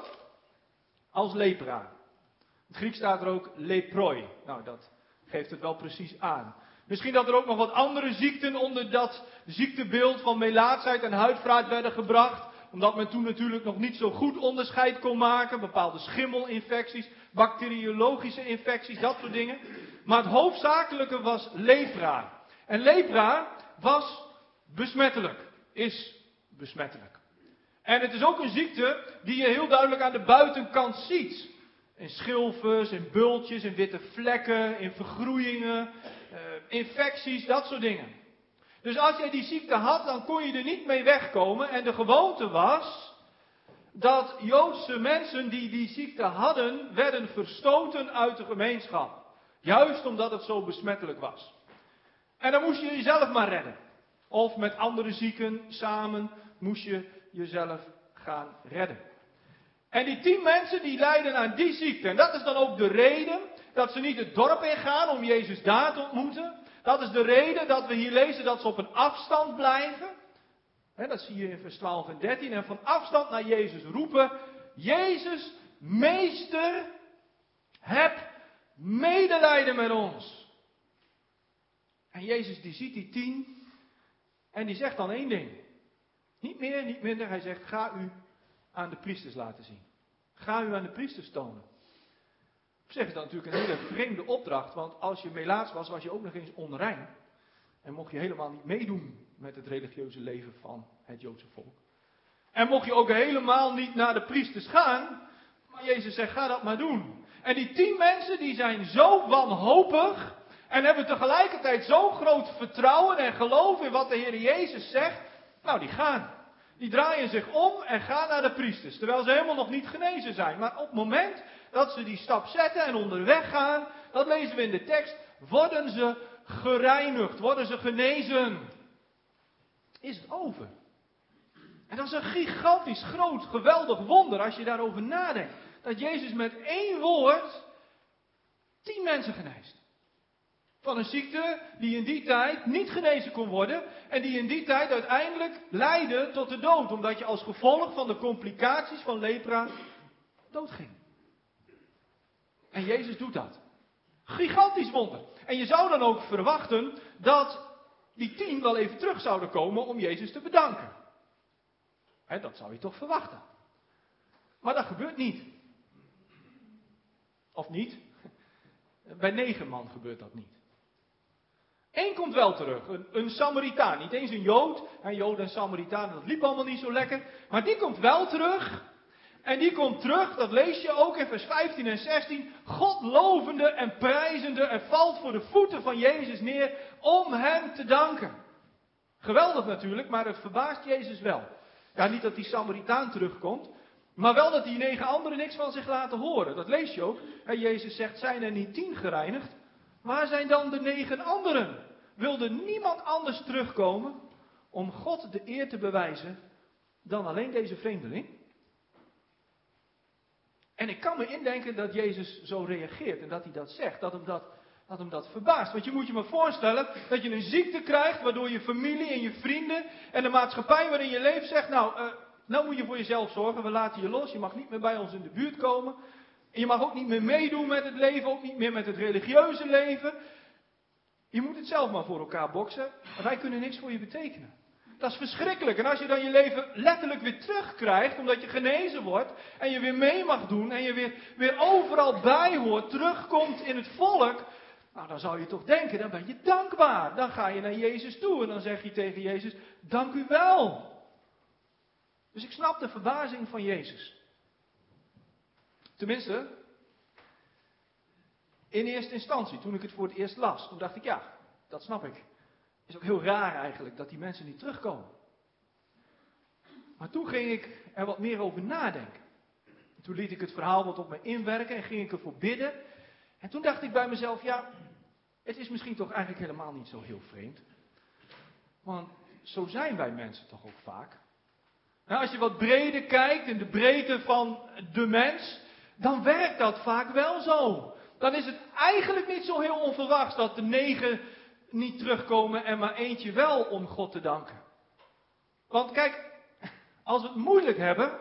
als lepra. In het Grieks staat er ook leproi. Nou, dat geeft het wel precies aan. Misschien dat er ook nog wat andere ziekten onder dat ziektebeeld van melaatsheid en huidvraat werden gebracht. Omdat men toen natuurlijk nog niet zo goed onderscheid kon maken. Bepaalde schimmelinfecties, bacteriologische infecties, dat soort dingen. Maar het hoofdzakelijke was lepra. En lepra was besmettelijk. Is besmettelijk. En het is ook een ziekte die je heel duidelijk aan de buitenkant ziet. In schilfers, in bultjes, in witte vlekken, in vergroeien, uh, infecties, dat soort dingen. Dus als jij die ziekte had, dan kon je er niet mee wegkomen. En de gewoonte was dat Joodse mensen die die ziekte hadden, werden verstoten uit de gemeenschap. Juist omdat het zo besmettelijk was. En dan moest je jezelf maar redden. Of met andere zieken samen moest je jezelf gaan redden. En die tien mensen die lijden aan die ziekte. En dat is dan ook de reden dat ze niet het dorp ingaan om Jezus daar te ontmoeten. Dat is de reden dat we hier lezen dat ze op een afstand blijven. He, dat zie je in vers twaalf en dertien. En van afstand naar Jezus roepen: Jezus, meester, heb medelijden met ons. En Jezus die ziet die tien en die zegt dan één ding. Niet meer, niet minder. Hij zegt: ga u aan de priesters laten zien. Ga u aan de priesters tonen. Op zich is dat natuurlijk een hele vreemde opdracht, want als je melaats was, was je ook nog eens onrein. En mocht je helemaal niet meedoen met het religieuze leven van het Joodse volk. En mocht je ook helemaal niet naar de priesters gaan, maar Jezus zegt: ga dat maar doen. En die tien mensen die zijn zo wanhopig en hebben tegelijkertijd zo groot vertrouwen en geloof in wat de Heer Jezus zegt. Nou, die gaan. Die draaien zich om en gaan naar de priesters. Terwijl ze helemaal nog niet genezen zijn. Maar op het moment dat ze die stap zetten en onderweg gaan, dat lezen we in de tekst, worden ze gereinigd, worden ze genezen. Is het over. En dat is een gigantisch groot, geweldig wonder als je daarover nadenkt. Dat Jezus met één woord tien mensen geneest. Van een ziekte die in die tijd niet genezen kon worden. En die in die tijd uiteindelijk leidde tot de dood. Omdat je als gevolg van de complicaties van lepra doodging. En Jezus doet dat. Gigantisch wonder. En je zou dan ook verwachten dat die tien wel even terug zouden komen om Jezus te bedanken. He, dat zou je toch verwachten. Maar dat gebeurt niet. Of niet? Bij negen man gebeurt dat niet. Eén komt wel terug, een, een Samaritaan, niet eens een Jood. En Joden en Samaritanen, dat liep allemaal niet zo lekker. Maar die komt wel terug. En die komt terug, dat lees je ook in vers vijftien en zestien. God lovende en prijzende en valt voor de voeten van Jezus neer om hem te danken. Geweldig natuurlijk, maar het verbaast Jezus wel. Ja, niet dat die Samaritaan terugkomt. Maar wel dat die negen anderen niks van zich laten horen. Dat lees je ook. En Jezus zegt, zijn er niet tien gereinigd? Waar zijn dan de negen anderen? Wilde niemand anders terugkomen om God de eer te bewijzen dan alleen deze vreemdeling? En ik kan me indenken dat Jezus zo reageert en dat hij dat zegt. Dat hem dat, dat hem dat verbaast. Want je moet je maar voorstellen dat je een ziekte krijgt waardoor je familie en je vrienden en de maatschappij waarin je leeft zegt, nou... Uh, Nou moet je voor jezelf zorgen, we laten je los, je mag niet meer bij ons in de buurt komen. En je mag ook niet meer meedoen met het leven, ook niet meer met het religieuze leven. Je moet het zelf maar voor elkaar boksen, wij kunnen niks voor je betekenen. Dat is verschrikkelijk. En als je dan je leven letterlijk weer terugkrijgt, omdat je genezen wordt, en je weer mee mag doen, en je weer, weer overal bij hoort, terugkomt in het volk, nou dan zou je toch denken, dan ben je dankbaar. Dan ga je naar Jezus toe en dan zeg je tegen Jezus, dank u wel. Dus ik snap de verbazing van Jezus. Tenminste, in eerste instantie, toen ik het voor het eerst las, toen dacht ik, ja, dat snap ik. Het is ook heel raar eigenlijk dat die mensen niet terugkomen. Maar toen ging ik er wat meer over nadenken. Toen liet ik het verhaal wat op me inwerken en ging ik ervoor bidden. En toen dacht ik bij mezelf, ja, het is misschien toch eigenlijk helemaal niet zo heel vreemd. Want zo zijn wij mensen toch ook vaak. Nou, als je wat breder kijkt, in de breedte van de mens, dan werkt dat vaak wel zo. Dan is het eigenlijk niet zo heel onverwachts dat de negen niet terugkomen en maar eentje wel om God te danken. Want kijk, als we het moeilijk hebben,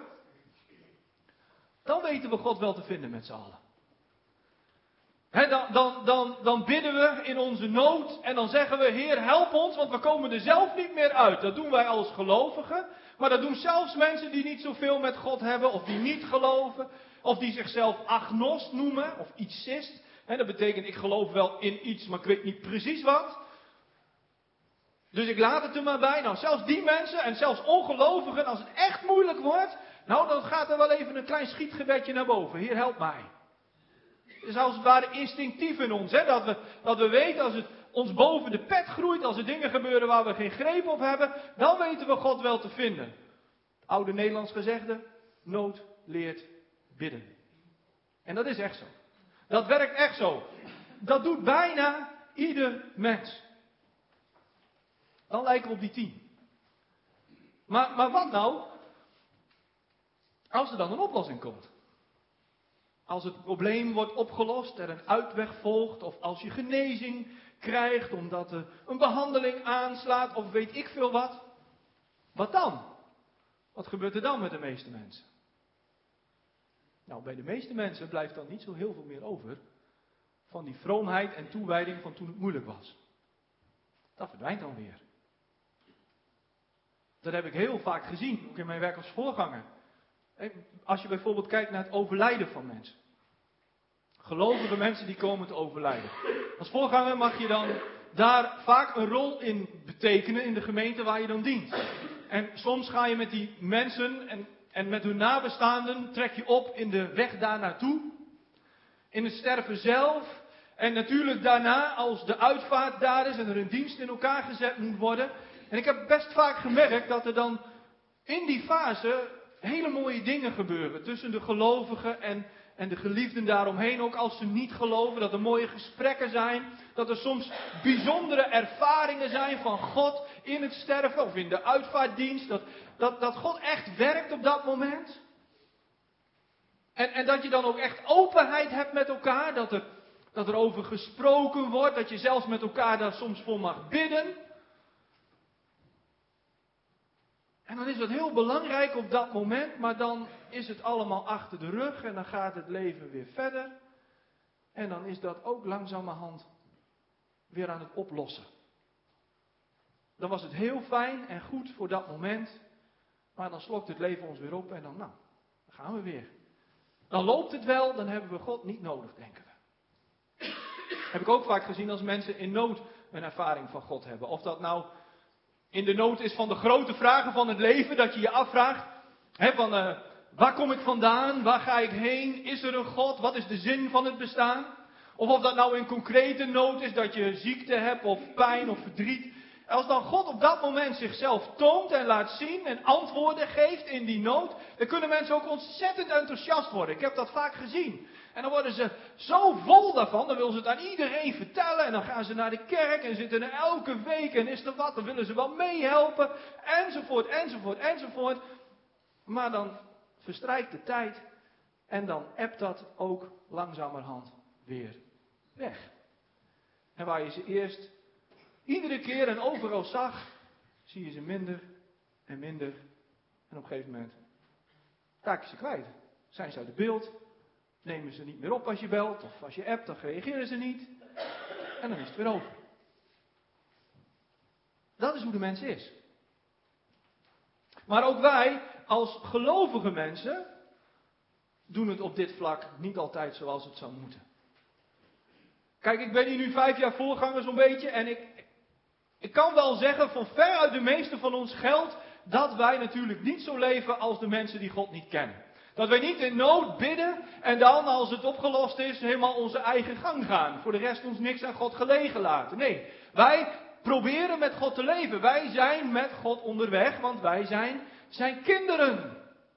dan weten we God wel te vinden met z'n allen. He, dan, dan, dan, dan bidden we in onze nood en dan zeggen we, Heer, help ons, want we komen er zelf niet meer uit. Dat doen wij als gelovigen, maar dat doen zelfs mensen die niet zoveel met God hebben, of die niet geloven, of die zichzelf agnost noemen, of ietsist. He, dat betekent, ik geloof wel in iets, maar ik weet niet precies wat. Dus ik laat het er maar bij. Nou, zelfs die mensen en zelfs ongelovigen, als het echt moeilijk wordt, nou, dan gaat er wel even een klein schietgebedje naar boven. Heer, help mij. Het is als het ware instinctief in ons, hè? Dat, we, dat we weten als het ons boven de pet groeit, als er dingen gebeuren waar we geen greep op hebben, dan weten we God wel te vinden. Het oude Nederlands gezegde, nood leert bidden. En dat is echt zo. Dat werkt echt zo. Dat doet bijna ieder mens. Dan lijken we op die tien. Maar, maar wat nou, als er dan een oplossing komt? Als het probleem wordt opgelost, er een uitweg volgt, of als je genezing krijgt omdat er een behandeling aanslaat, of weet ik veel wat. Wat dan? Wat gebeurt er dan met de meeste mensen? Nou, bij de meeste mensen blijft dan niet zo heel veel meer over van die vroomheid en toewijding van toen het moeilijk was. Dat verdwijnt dan weer. Dat heb ik heel vaak gezien, ook in mijn werk als voorganger. Als je bijvoorbeeld kijkt naar het overlijden van mensen. Gelovige mensen die komen te overlijden. Als voorganger mag je dan daar vaak een rol in betekenen in de gemeente waar je dan dient. En soms ga je met die mensen en, en met hun nabestaanden trek je op in de weg daar naartoe. In het sterven zelf. En natuurlijk daarna als de uitvaart daar is en er een dienst in elkaar gezet moet worden. En ik heb best vaak gemerkt dat er dan in die fase hele mooie dingen gebeuren tussen de gelovigen en, en de geliefden daaromheen. Ook als ze niet geloven, dat er mooie gesprekken zijn. Dat er soms bijzondere ervaringen zijn van God in het sterven of in de uitvaartdienst. Dat, dat, dat God echt werkt op dat moment. En, en dat je dan ook echt openheid hebt met elkaar. Dat er, dat er over gesproken wordt. Dat je zelfs met elkaar daar soms voor mag bidden. En dan is dat heel belangrijk op dat moment. Maar dan is het allemaal achter de rug. En dan gaat het leven weer verder. En dan is dat ook langzamerhand weer aan het oplossen. Dan was het heel fijn en goed voor dat moment. Maar dan slokt het leven ons weer op. En dan, nou, dan gaan we weer. Dan loopt het wel, dan hebben we God niet nodig, denken we. Heb ik ook vaak gezien als mensen in nood een ervaring van God hebben. Of dat nou in de nood is van de grote vragen van het leven, dat je je afvraagt. Hè, van, uh, waar kom ik vandaan? Waar ga ik heen? Is er een God? Wat is de zin van het bestaan? Of of dat nou in concrete nood is, dat je ziekte hebt of pijn of verdriet. Als dan God op dat moment zichzelf toont en laat zien en antwoorden geeft in die nood, dan kunnen mensen ook ontzettend enthousiast worden. Ik heb dat vaak gezien. En dan worden ze zo vol daarvan, dan willen ze het aan iedereen vertellen. En dan gaan ze naar de kerk en zitten er elke week en is er wat, dan willen ze wel meehelpen. Enzovoort, enzovoort, enzovoort. Maar dan verstrijkt de tijd en dan ebt dat ook langzamerhand weer weg. En waar je ze eerst iedere keer en overal zag, zie je ze minder en minder. En op een gegeven moment raak je ze kwijt. Zijn ze uit het beeld, nemen ze niet meer op als je belt, of als je appt, dan reageren ze niet. En dan is het weer over. Dat is hoe de mens is. Maar ook wij, als gelovige mensen, doen het op dit vlak niet altijd zoals het zou moeten. Kijk, ik ben hier nu vijf jaar voorganger zo'n beetje en ik... Ik kan wel zeggen, van ver uit de meeste van ons geldt dat wij natuurlijk niet zo leven als de mensen die God niet kennen. Dat wij niet in nood bidden en dan, als het opgelost is, helemaal onze eigen gang gaan. Voor de rest ons niks aan God gelegen laten. Nee, wij proberen met God te leven. Wij zijn met God onderweg, want wij zijn zijn kinderen.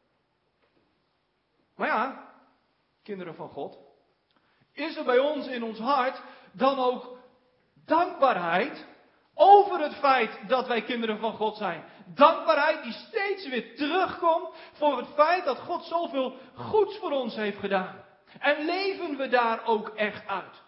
Maar ja, kinderen van God, is er bij ons in ons hart dan ook dankbaarheid over het feit dat wij kinderen van God zijn. Dankbaarheid die steeds weer terugkomt voor het feit dat God zoveel goeds voor ons heeft gedaan. En leven we daar ook echt uit.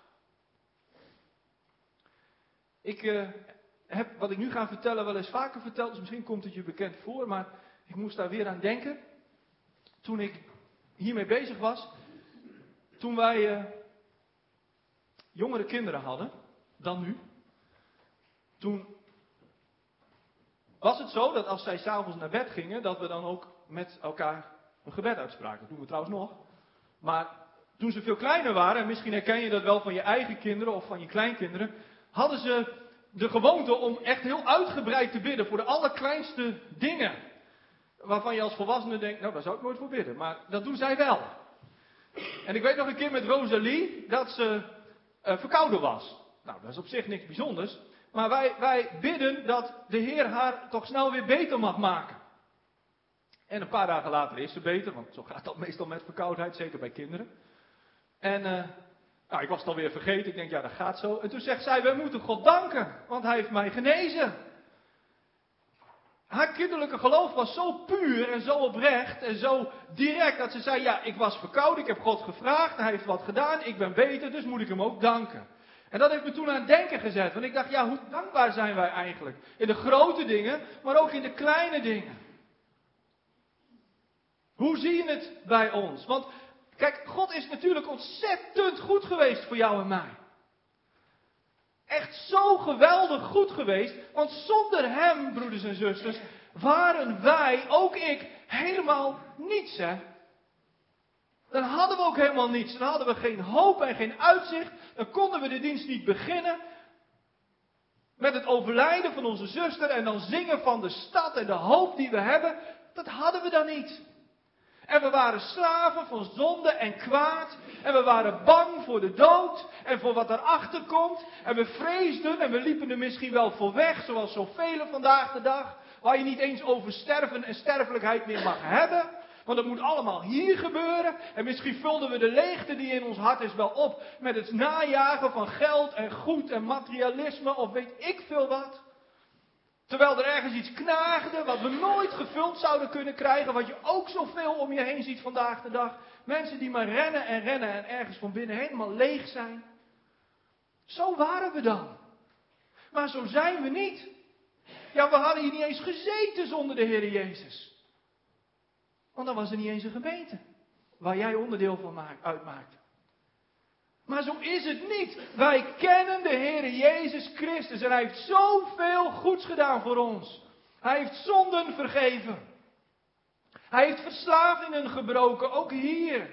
Ik uh, heb wat ik nu ga vertellen wel eens vaker verteld, dus misschien komt het je bekend voor, maar ik moest daar weer aan denken. Toen ik hiermee bezig was, toen wij uh, jongere kinderen hadden dan nu. Toen was het zo dat als zij 's avonds naar bed gingen, dat we dan ook met elkaar een gebed uitspraken. Dat doen we trouwens nog. Maar toen ze veel kleiner waren, en misschien herken je dat wel van je eigen kinderen of van je kleinkinderen, hadden ze de gewoonte om echt heel uitgebreid te bidden voor de allerkleinste dingen. Waarvan je als volwassene denkt, nou daar zou ik nooit voor bidden. Maar dat doen zij wel. En ik weet nog een keer met Rosalie dat ze uh, verkouden was. Nou, dat is op zich niks bijzonders. Maar wij, wij bidden dat de Heer haar toch snel weer beter mag maken. En een paar dagen later is ze beter, want zo gaat dat meestal met verkoudheid, zeker bij kinderen. En uh, nou, ik was het alweer vergeten, ik denk ja dat gaat zo. En toen zegt zij, wij moeten God danken, want hij heeft mij genezen. Haar kinderlijke geloof was zo puur en zo oprecht en zo direct dat ze zei, ja ik was verkouden, ik heb God gevraagd, hij heeft wat gedaan, ik ben beter, dus moet ik hem ook danken. En dat heeft me toen aan het denken gezet. Want ik dacht, ja, hoe dankbaar zijn wij eigenlijk? In de grote dingen, maar ook in de kleine dingen. Hoe zie je het bij ons? Want, kijk, God is natuurlijk ontzettend goed geweest voor jou en mij. Echt zo geweldig goed geweest. Want zonder hem, broeders en zusters, waren wij, ook ik, helemaal niets, hè. Dan hadden we ook helemaal niets. Dan hadden we geen hoop en geen uitzicht. Dan konden we de dienst niet beginnen. Met het overlijden van onze zuster en dan zingen van de stad en de hoop die we hebben. Dat hadden we dan niet. En we waren slaven van zonde en kwaad. En we waren bang voor de dood en voor wat erachter komt. En we vreesden en we liepen er misschien wel voor weg, zoals zoveel vandaag de dag. Waar je niet eens over sterven en sterfelijkheid meer mag hebben. Want het moet allemaal hier gebeuren. En misschien vulden we de leegte die in ons hart is wel op met het najagen van geld en goed en materialisme of weet ik veel wat. Terwijl er ergens iets knaagde wat we nooit gevuld zouden kunnen krijgen. Wat je ook zoveel om je heen ziet vandaag de dag. Mensen die maar rennen en rennen en ergens van binnen helemaal leeg zijn. Zo waren we dan. Maar zo zijn we niet. Ja, we hadden hier niet eens gezeten zonder de Heer Jezus. Want dan was er niet eens een gemeente. Waar jij onderdeel van uitmaakte. Maar zo is het niet. Wij kennen de Heer Jezus Christus. En Hij heeft zoveel goeds gedaan voor ons. Hij heeft zonden vergeven. Hij heeft verslavingen gebroken, ook hier.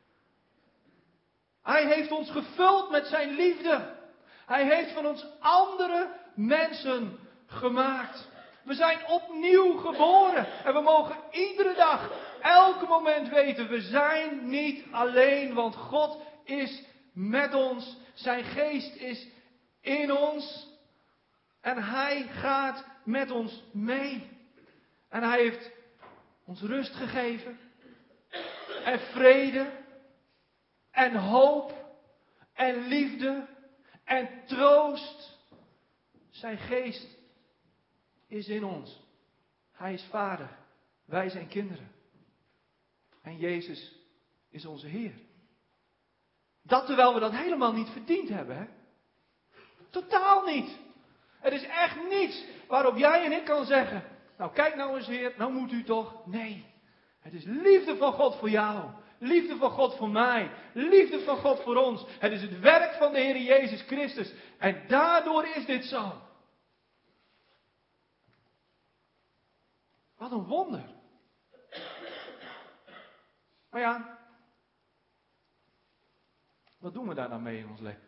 Hij heeft ons gevuld met zijn liefde. Hij heeft van ons andere mensen gemaakt. We zijn opnieuw geboren. En we mogen iedere dag, elk moment weten, we zijn niet alleen. Want God is met ons. Zijn geest is in ons. En Hij gaat met ons mee. En Hij heeft ons rust gegeven. En vrede. En hoop. En liefde. En troost. Zijn geest is in ons. Hij is vader. Wij zijn kinderen. En Jezus is onze Heer. Dat terwijl we dat helemaal niet verdiend hebben. Hè? Totaal niet. Het is echt niets waarop jij en ik kan zeggen. Nou kijk nou eens Heer, nou moet u toch. Nee. Het is liefde van God voor jou. Liefde van God voor mij. Liefde van God voor ons. Het is het werk van de Heer Jezus Christus. En daardoor is dit zo. Wat een wonder. Maar ja. Wat doen we daar nou mee in ons leven?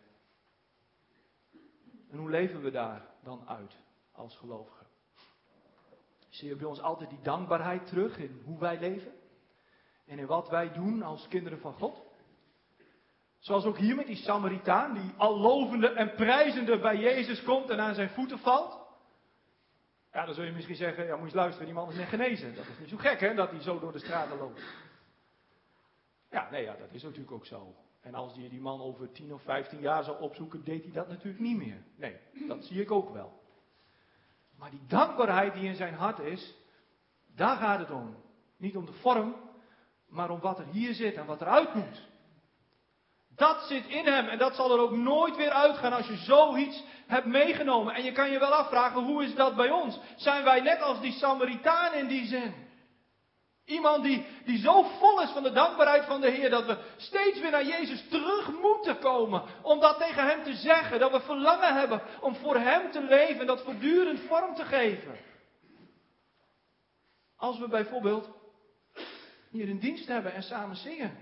En hoe leven we daar dan uit als gelovigen? Zie je bij ons altijd die dankbaarheid terug in hoe wij leven? En in wat wij doen als kinderen van God? Zoals ook hier met die Samaritaan, die al lovende en prijzende bij Jezus komt en aan zijn voeten valt. Ja, dan zul je misschien zeggen, ja moet je eens luisteren, die man is net genezen. Dat is niet zo gek hè, dat hij zo door de straten loopt. Ja, nee, ja, dat is natuurlijk ook zo. En als je die man over tien of vijftien jaar zou opzoeken, deed hij dat natuurlijk niet meer. Nee, dat zie ik ook wel. Maar die dankbaarheid die in zijn hart is, daar gaat het om. Niet om de vorm, maar om wat er hier zit en wat eruit moet. Dat zit in hem en dat zal er ook nooit weer uitgaan als je zoiets hebt meegenomen. En je kan je wel afvragen, hoe is dat bij ons? Zijn wij net als die Samaritaan in die zin? Iemand die, die zo vol is van de dankbaarheid van de Heer, dat we steeds weer naar Jezus terug moeten komen. Om dat tegen Hem te zeggen, dat we verlangen hebben om voor Hem te leven en dat voortdurend vorm te geven. Als we bijvoorbeeld hier een dienst hebben en samen zingen.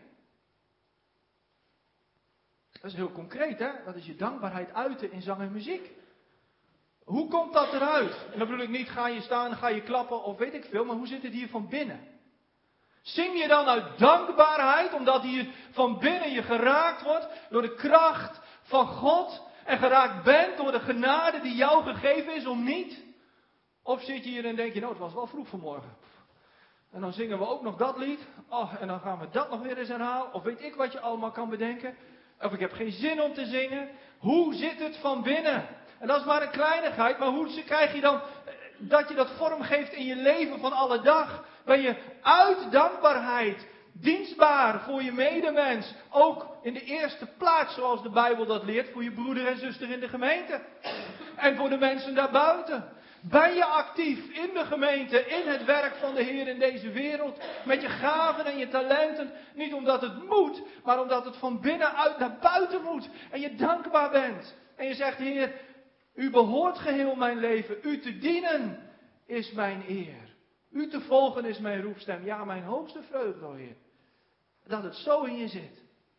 Dat is heel concreet, hè? Dat is je dankbaarheid uiten in zang en muziek. Hoe komt dat eruit? En dan bedoel ik niet, ga je staan, ga je klappen of weet ik veel, maar hoe zit het hier van binnen? Zing je dan uit dankbaarheid, omdat hier van binnen je geraakt wordt door de kracht van God en geraakt bent door de genade die jou gegeven is om niet? Of zit je hier en denk je, nou het was wel vroeg vanmorgen. En dan zingen we ook nog dat lied. Oh, en dan gaan we dat nog weer eens herhalen. Of weet ik wat je allemaal kan bedenken. Of ik heb geen zin om te zingen. Hoe zit het van binnen? En dat is maar een kleinigheid, maar hoe krijg je dan dat je dat vormgeeft in je leven van alle dag? Ben je uit dankbaarheid dienstbaar voor je medemens? Ook in de eerste plaats, zoals de Bijbel dat leert, voor je broeder en zuster in de gemeente. En voor de mensen daarbuiten. Ben je actief in de gemeente, in het werk van de Heer in deze wereld, met je gaven en je talenten, niet omdat het moet, maar omdat het van binnenuit naar buiten moet. En je dankbaar bent. En je zegt, Heer, u behoort geheel mijn leven. U te dienen is mijn eer. U te volgen is mijn roepstem. Ja, mijn hoogste vreugde, o Heer. Dat het zo in je zit.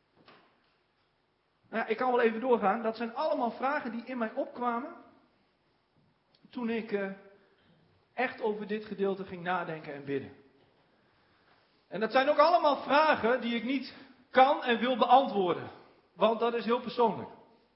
Nou ja, ik kan wel even doorgaan. Dat zijn allemaal vragen die in mij opkwamen toen ik uh, echt over dit gedeelte ging nadenken en bidden. En dat zijn ook allemaal vragen die ik niet kan en wil beantwoorden. Want dat is heel persoonlijk.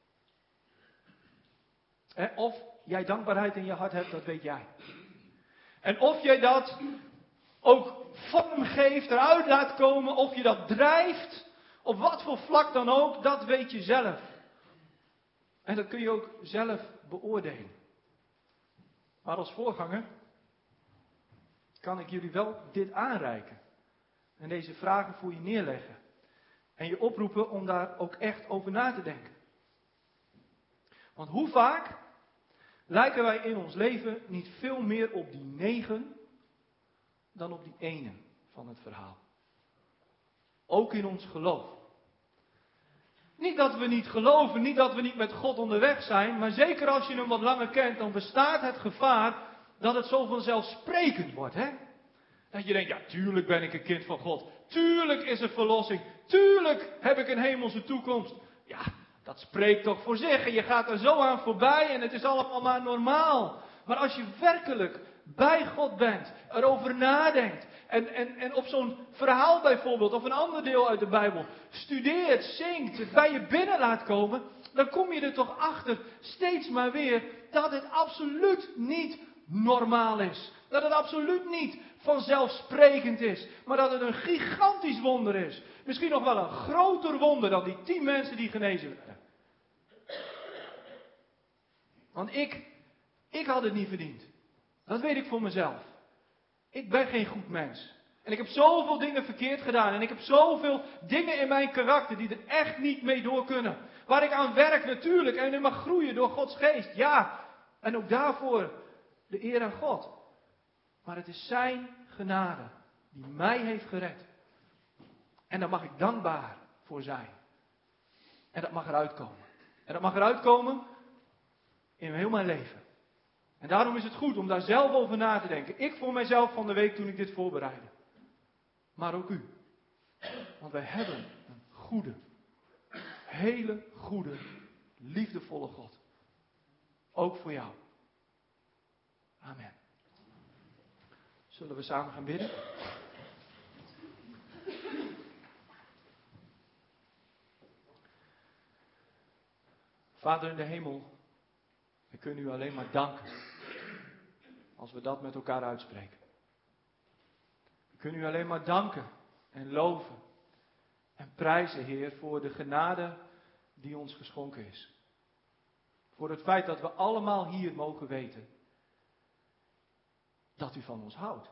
He, of jij dankbaarheid in je hart hebt, dat weet jij. En of jij dat ook vorm geeft, eruit laat komen, of je dat drijft, op wat voor vlak dan ook, dat weet je zelf. En dat kun je ook zelf beoordelen. Maar als voorganger kan ik jullie wel dit aanreiken. En deze vragen voor je neerleggen. En je oproepen om daar ook echt over na te denken. Want hoe vaak lijken wij in ons leven niet veel meer op die negen dan op die ene van het verhaal. Ook in ons geloof. Niet dat we niet geloven, niet dat we niet met God onderweg zijn, maar zeker als je hem wat langer kent, dan bestaat het gevaar dat het zo vanzelfsprekend wordt, hè? Dat je denkt, ja, tuurlijk ben ik een kind van God. Tuurlijk is er verlossing. Tuurlijk heb ik een hemelse toekomst. Ja, dat spreekt toch voor zich. En je gaat er zo aan voorbij en het is allemaal maar normaal. Maar als je werkelijk bij God bent, erover nadenkt. En, en, en op zo'n verhaal bijvoorbeeld, of een ander deel uit de Bijbel, studeert, zingt, het bij je binnen laat komen. Dan kom je er toch achter, steeds maar weer, dat het absoluut niet normaal is. Dat het absoluut niet vanzelfsprekend is. Maar dat het een gigantisch wonder is. Misschien nog wel een groter wonder dan die tien mensen die genezen werden. Want ik, ik had het niet verdiend. Dat weet ik voor mezelf. Ik ben geen goed mens. En ik heb zoveel dingen verkeerd gedaan. En ik heb zoveel dingen in mijn karakter die er echt niet mee door kunnen. Waar ik aan werk natuurlijk. En in mag groeien door Gods geest. Ja. En ook daarvoor de eer aan God. Maar het is zijn genade die mij heeft gered. En daar mag ik dankbaar voor zijn. En dat mag eruit komen. En dat mag eruit komen in heel mijn leven. En daarom is het goed om daar zelf over na te denken. Ik voor mijzelf van de week toen ik dit voorbereidde. Maar ook u. Want wij hebben een goede, hele goede, liefdevolle God. Ook voor jou. Amen. Zullen we samen gaan bidden? Vader in de hemel, we kunnen u alleen maar danken. Als we dat met elkaar uitspreken. We kunnen u alleen maar danken en loven en prijzen, Heer, voor de genade die ons geschonken is. Voor het feit dat we allemaal hier mogen weten dat u van ons houdt.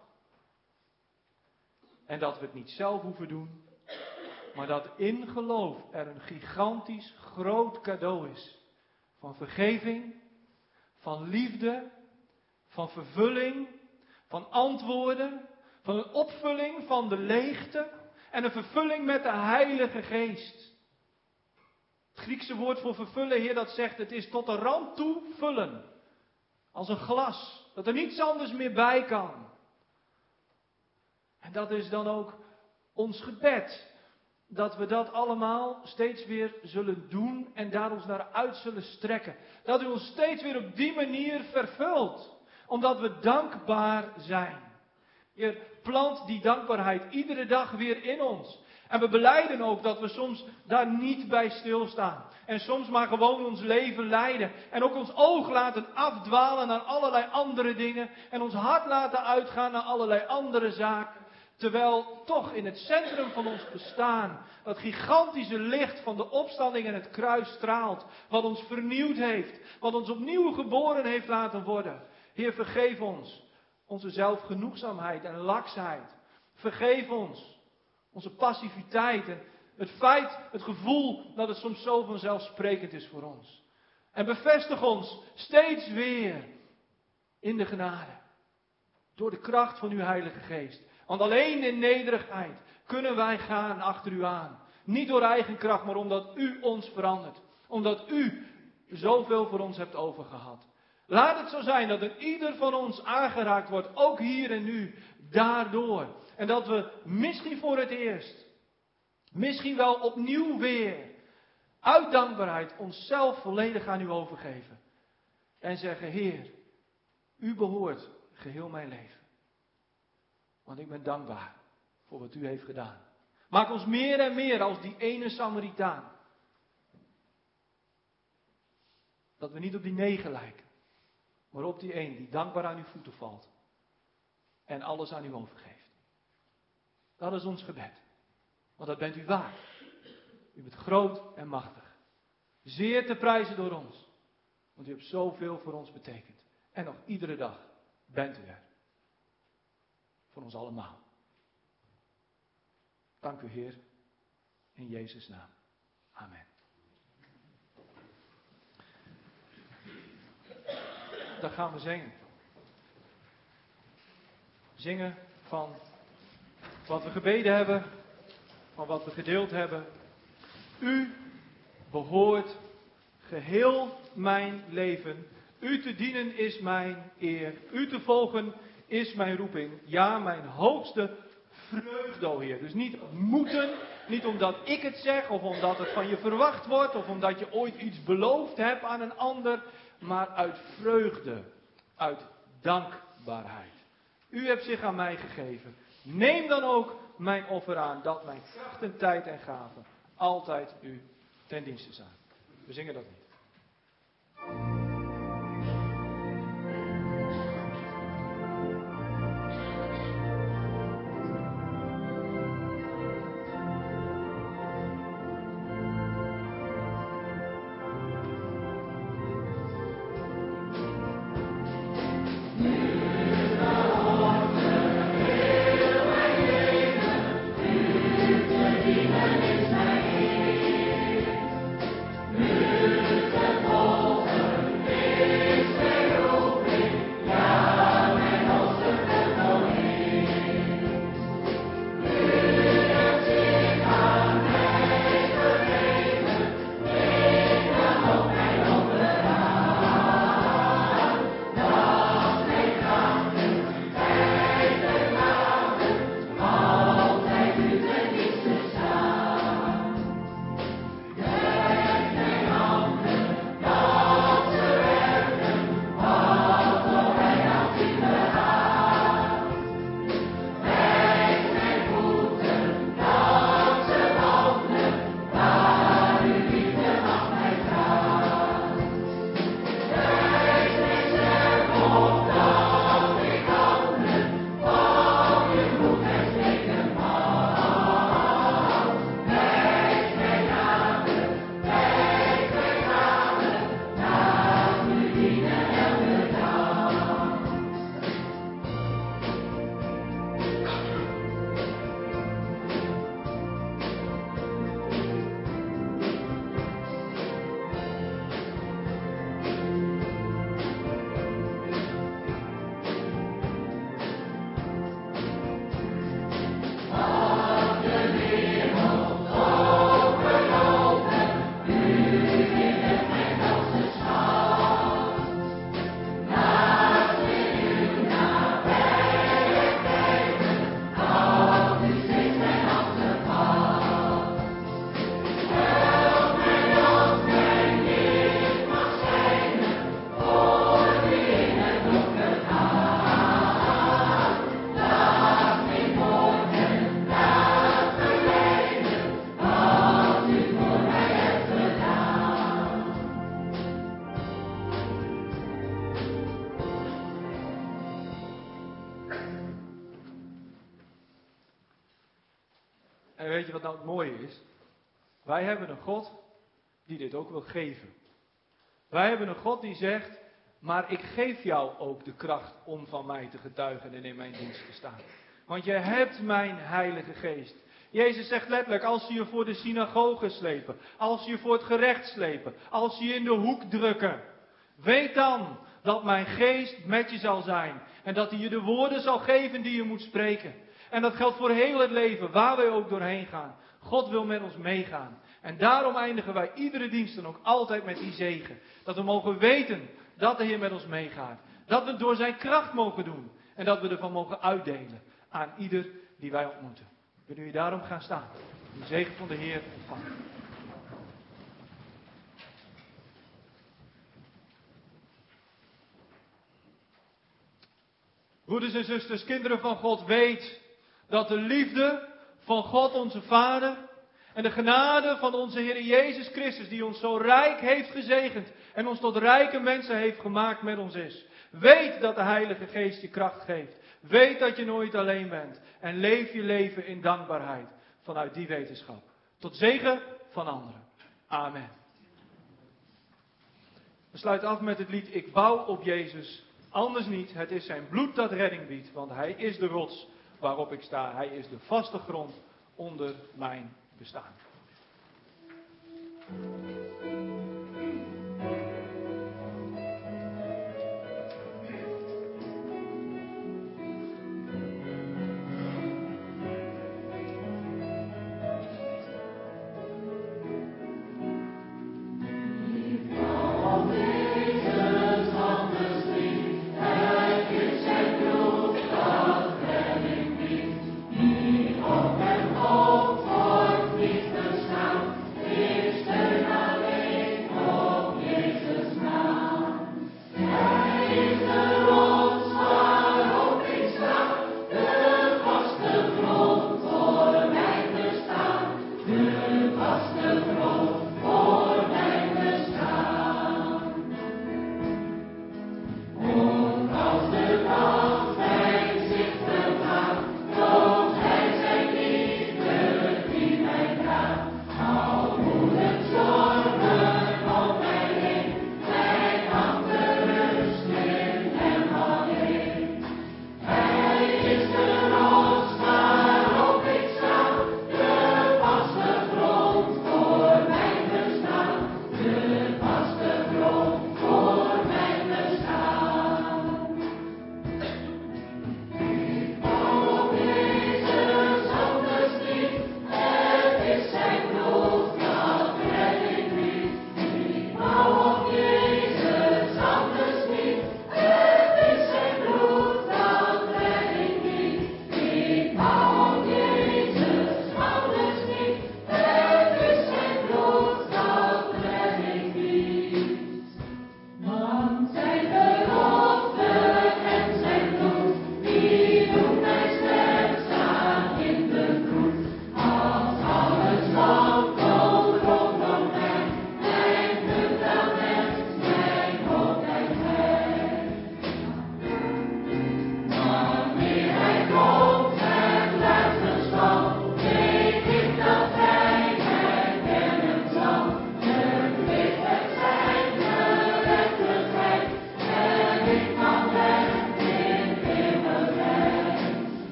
En dat we het niet zelf hoeven doen, maar dat in geloof er een gigantisch groot cadeau is. Van vergeving, van liefde, van vervulling, van antwoorden, van een opvulling van de leegte en een vervulling met de Heilige Geest. Het Griekse woord voor vervullen, Heer, dat zegt, het is tot de rand toe vullen. Als een glas, dat er niets anders meer bij kan. En dat is dan ook ons gebed. Dat we dat allemaal steeds weer zullen doen en daar ons naar uit zullen strekken. Dat u ons steeds weer op die manier vervult. Omdat we dankbaar zijn. Heer, plant die dankbaarheid iedere dag weer in ons. En we belijden ook dat we soms daar niet bij stilstaan. En soms maar gewoon ons leven leiden. En ook ons oog laten afdwalen naar allerlei andere dingen. En ons hart laten uitgaan naar allerlei andere zaken. Terwijl toch in het centrum van ons bestaan dat gigantische licht van de opstanding en het kruis straalt. Wat ons vernieuwd heeft. Wat ons opnieuw geboren heeft laten worden. Heer, vergeef ons onze zelfgenoegzaamheid en laksheid. Vergeef ons onze passiviteit en het feit, het gevoel dat het soms zo vanzelfsprekend is voor ons. En bevestig ons steeds weer in de genade. Door de kracht van uw Heilige Geest. Want alleen in nederigheid kunnen wij gaan achter u aan. Niet door eigen kracht, maar omdat u ons verandert. Omdat u zoveel voor ons hebt overgehad. Laat het zo zijn dat er ieder van ons aangeraakt wordt, ook hier en nu, daardoor. En dat we misschien voor het eerst, misschien wel opnieuw weer, uit dankbaarheid onszelf volledig aan u overgeven. En zeggen, Heer, u behoort geheel mijn leven. Want ik ben dankbaar voor wat u heeft gedaan. Maak ons meer en meer als die ene Samaritaan. Dat we niet op die negen lijken. Maar op die één die dankbaar aan uw voeten valt. En alles aan u overgeeft. Dat is ons gebed. Want dat bent u waard. U bent groot en machtig. Zeer te prijzen door ons. Want u hebt zoveel voor ons betekend. En nog iedere dag bent u er. Voor ons allemaal. Dank u, Heer. In Jezus' naam. Amen. Dan gaan we zingen. Zingen van wat we gebeden hebben. Van wat we gedeeld hebben. U behoort geheel mijn leven. U te dienen is mijn eer. U te volgen is mijn roeping. Ja, mijn hoogste vreugde, o Heer. Dus niet moeten, niet omdat ik het zeg, of omdat het van je verwacht wordt, of omdat je ooit iets beloofd hebt aan een ander, maar uit vreugde, uit dankbaarheid. U hebt zich aan mij gegeven. Neem dan ook mijn offer aan, dat mijn kracht en tijd en gaven altijd u ten dienste zijn. We zingen dat niet. En weet je wat nou het mooie is? Wij hebben een God die dit ook wil geven. Wij hebben een God die zegt, maar ik geef jou ook de kracht om van mij te getuigen en in mijn dienst te staan. Want je hebt mijn Heilige Geest. Jezus zegt letterlijk, als ze je voor de synagoge slepen, als ze je voor het gerecht slepen, als ze je in de hoek drukken, weet dan dat mijn geest met je zal zijn. En dat hij je de woorden zal geven die je moet spreken. En dat geldt voor heel het leven, waar wij ook doorheen gaan. God wil met ons meegaan. En daarom eindigen wij iedere dienst dan ook altijd met die zegen. Dat we mogen weten dat de Heer met ons meegaat. Dat we het door zijn kracht mogen doen. En dat we ervan mogen uitdelen aan ieder die wij ontmoeten. Willen jullie daarom gaan staan? De zegen van de Heer ontvangen. Broeders en zusters, kinderen van God, weet dat de liefde van God onze Vader en de genade van onze Heer Jezus Christus, die ons zo rijk heeft gezegend en ons tot rijke mensen heeft gemaakt, met ons is. Weet dat de Heilige Geest je kracht geeft. Weet dat je nooit alleen bent. En leef je leven in dankbaarheid vanuit die wetenschap. Tot zegen van anderen. Amen. We sluiten af met het lied Ik bouw op Jezus, anders niet. Het is zijn bloed dat redding biedt, want hij is de rots waarop ik sta. Hij is de vaste grond onder mijn bestaan.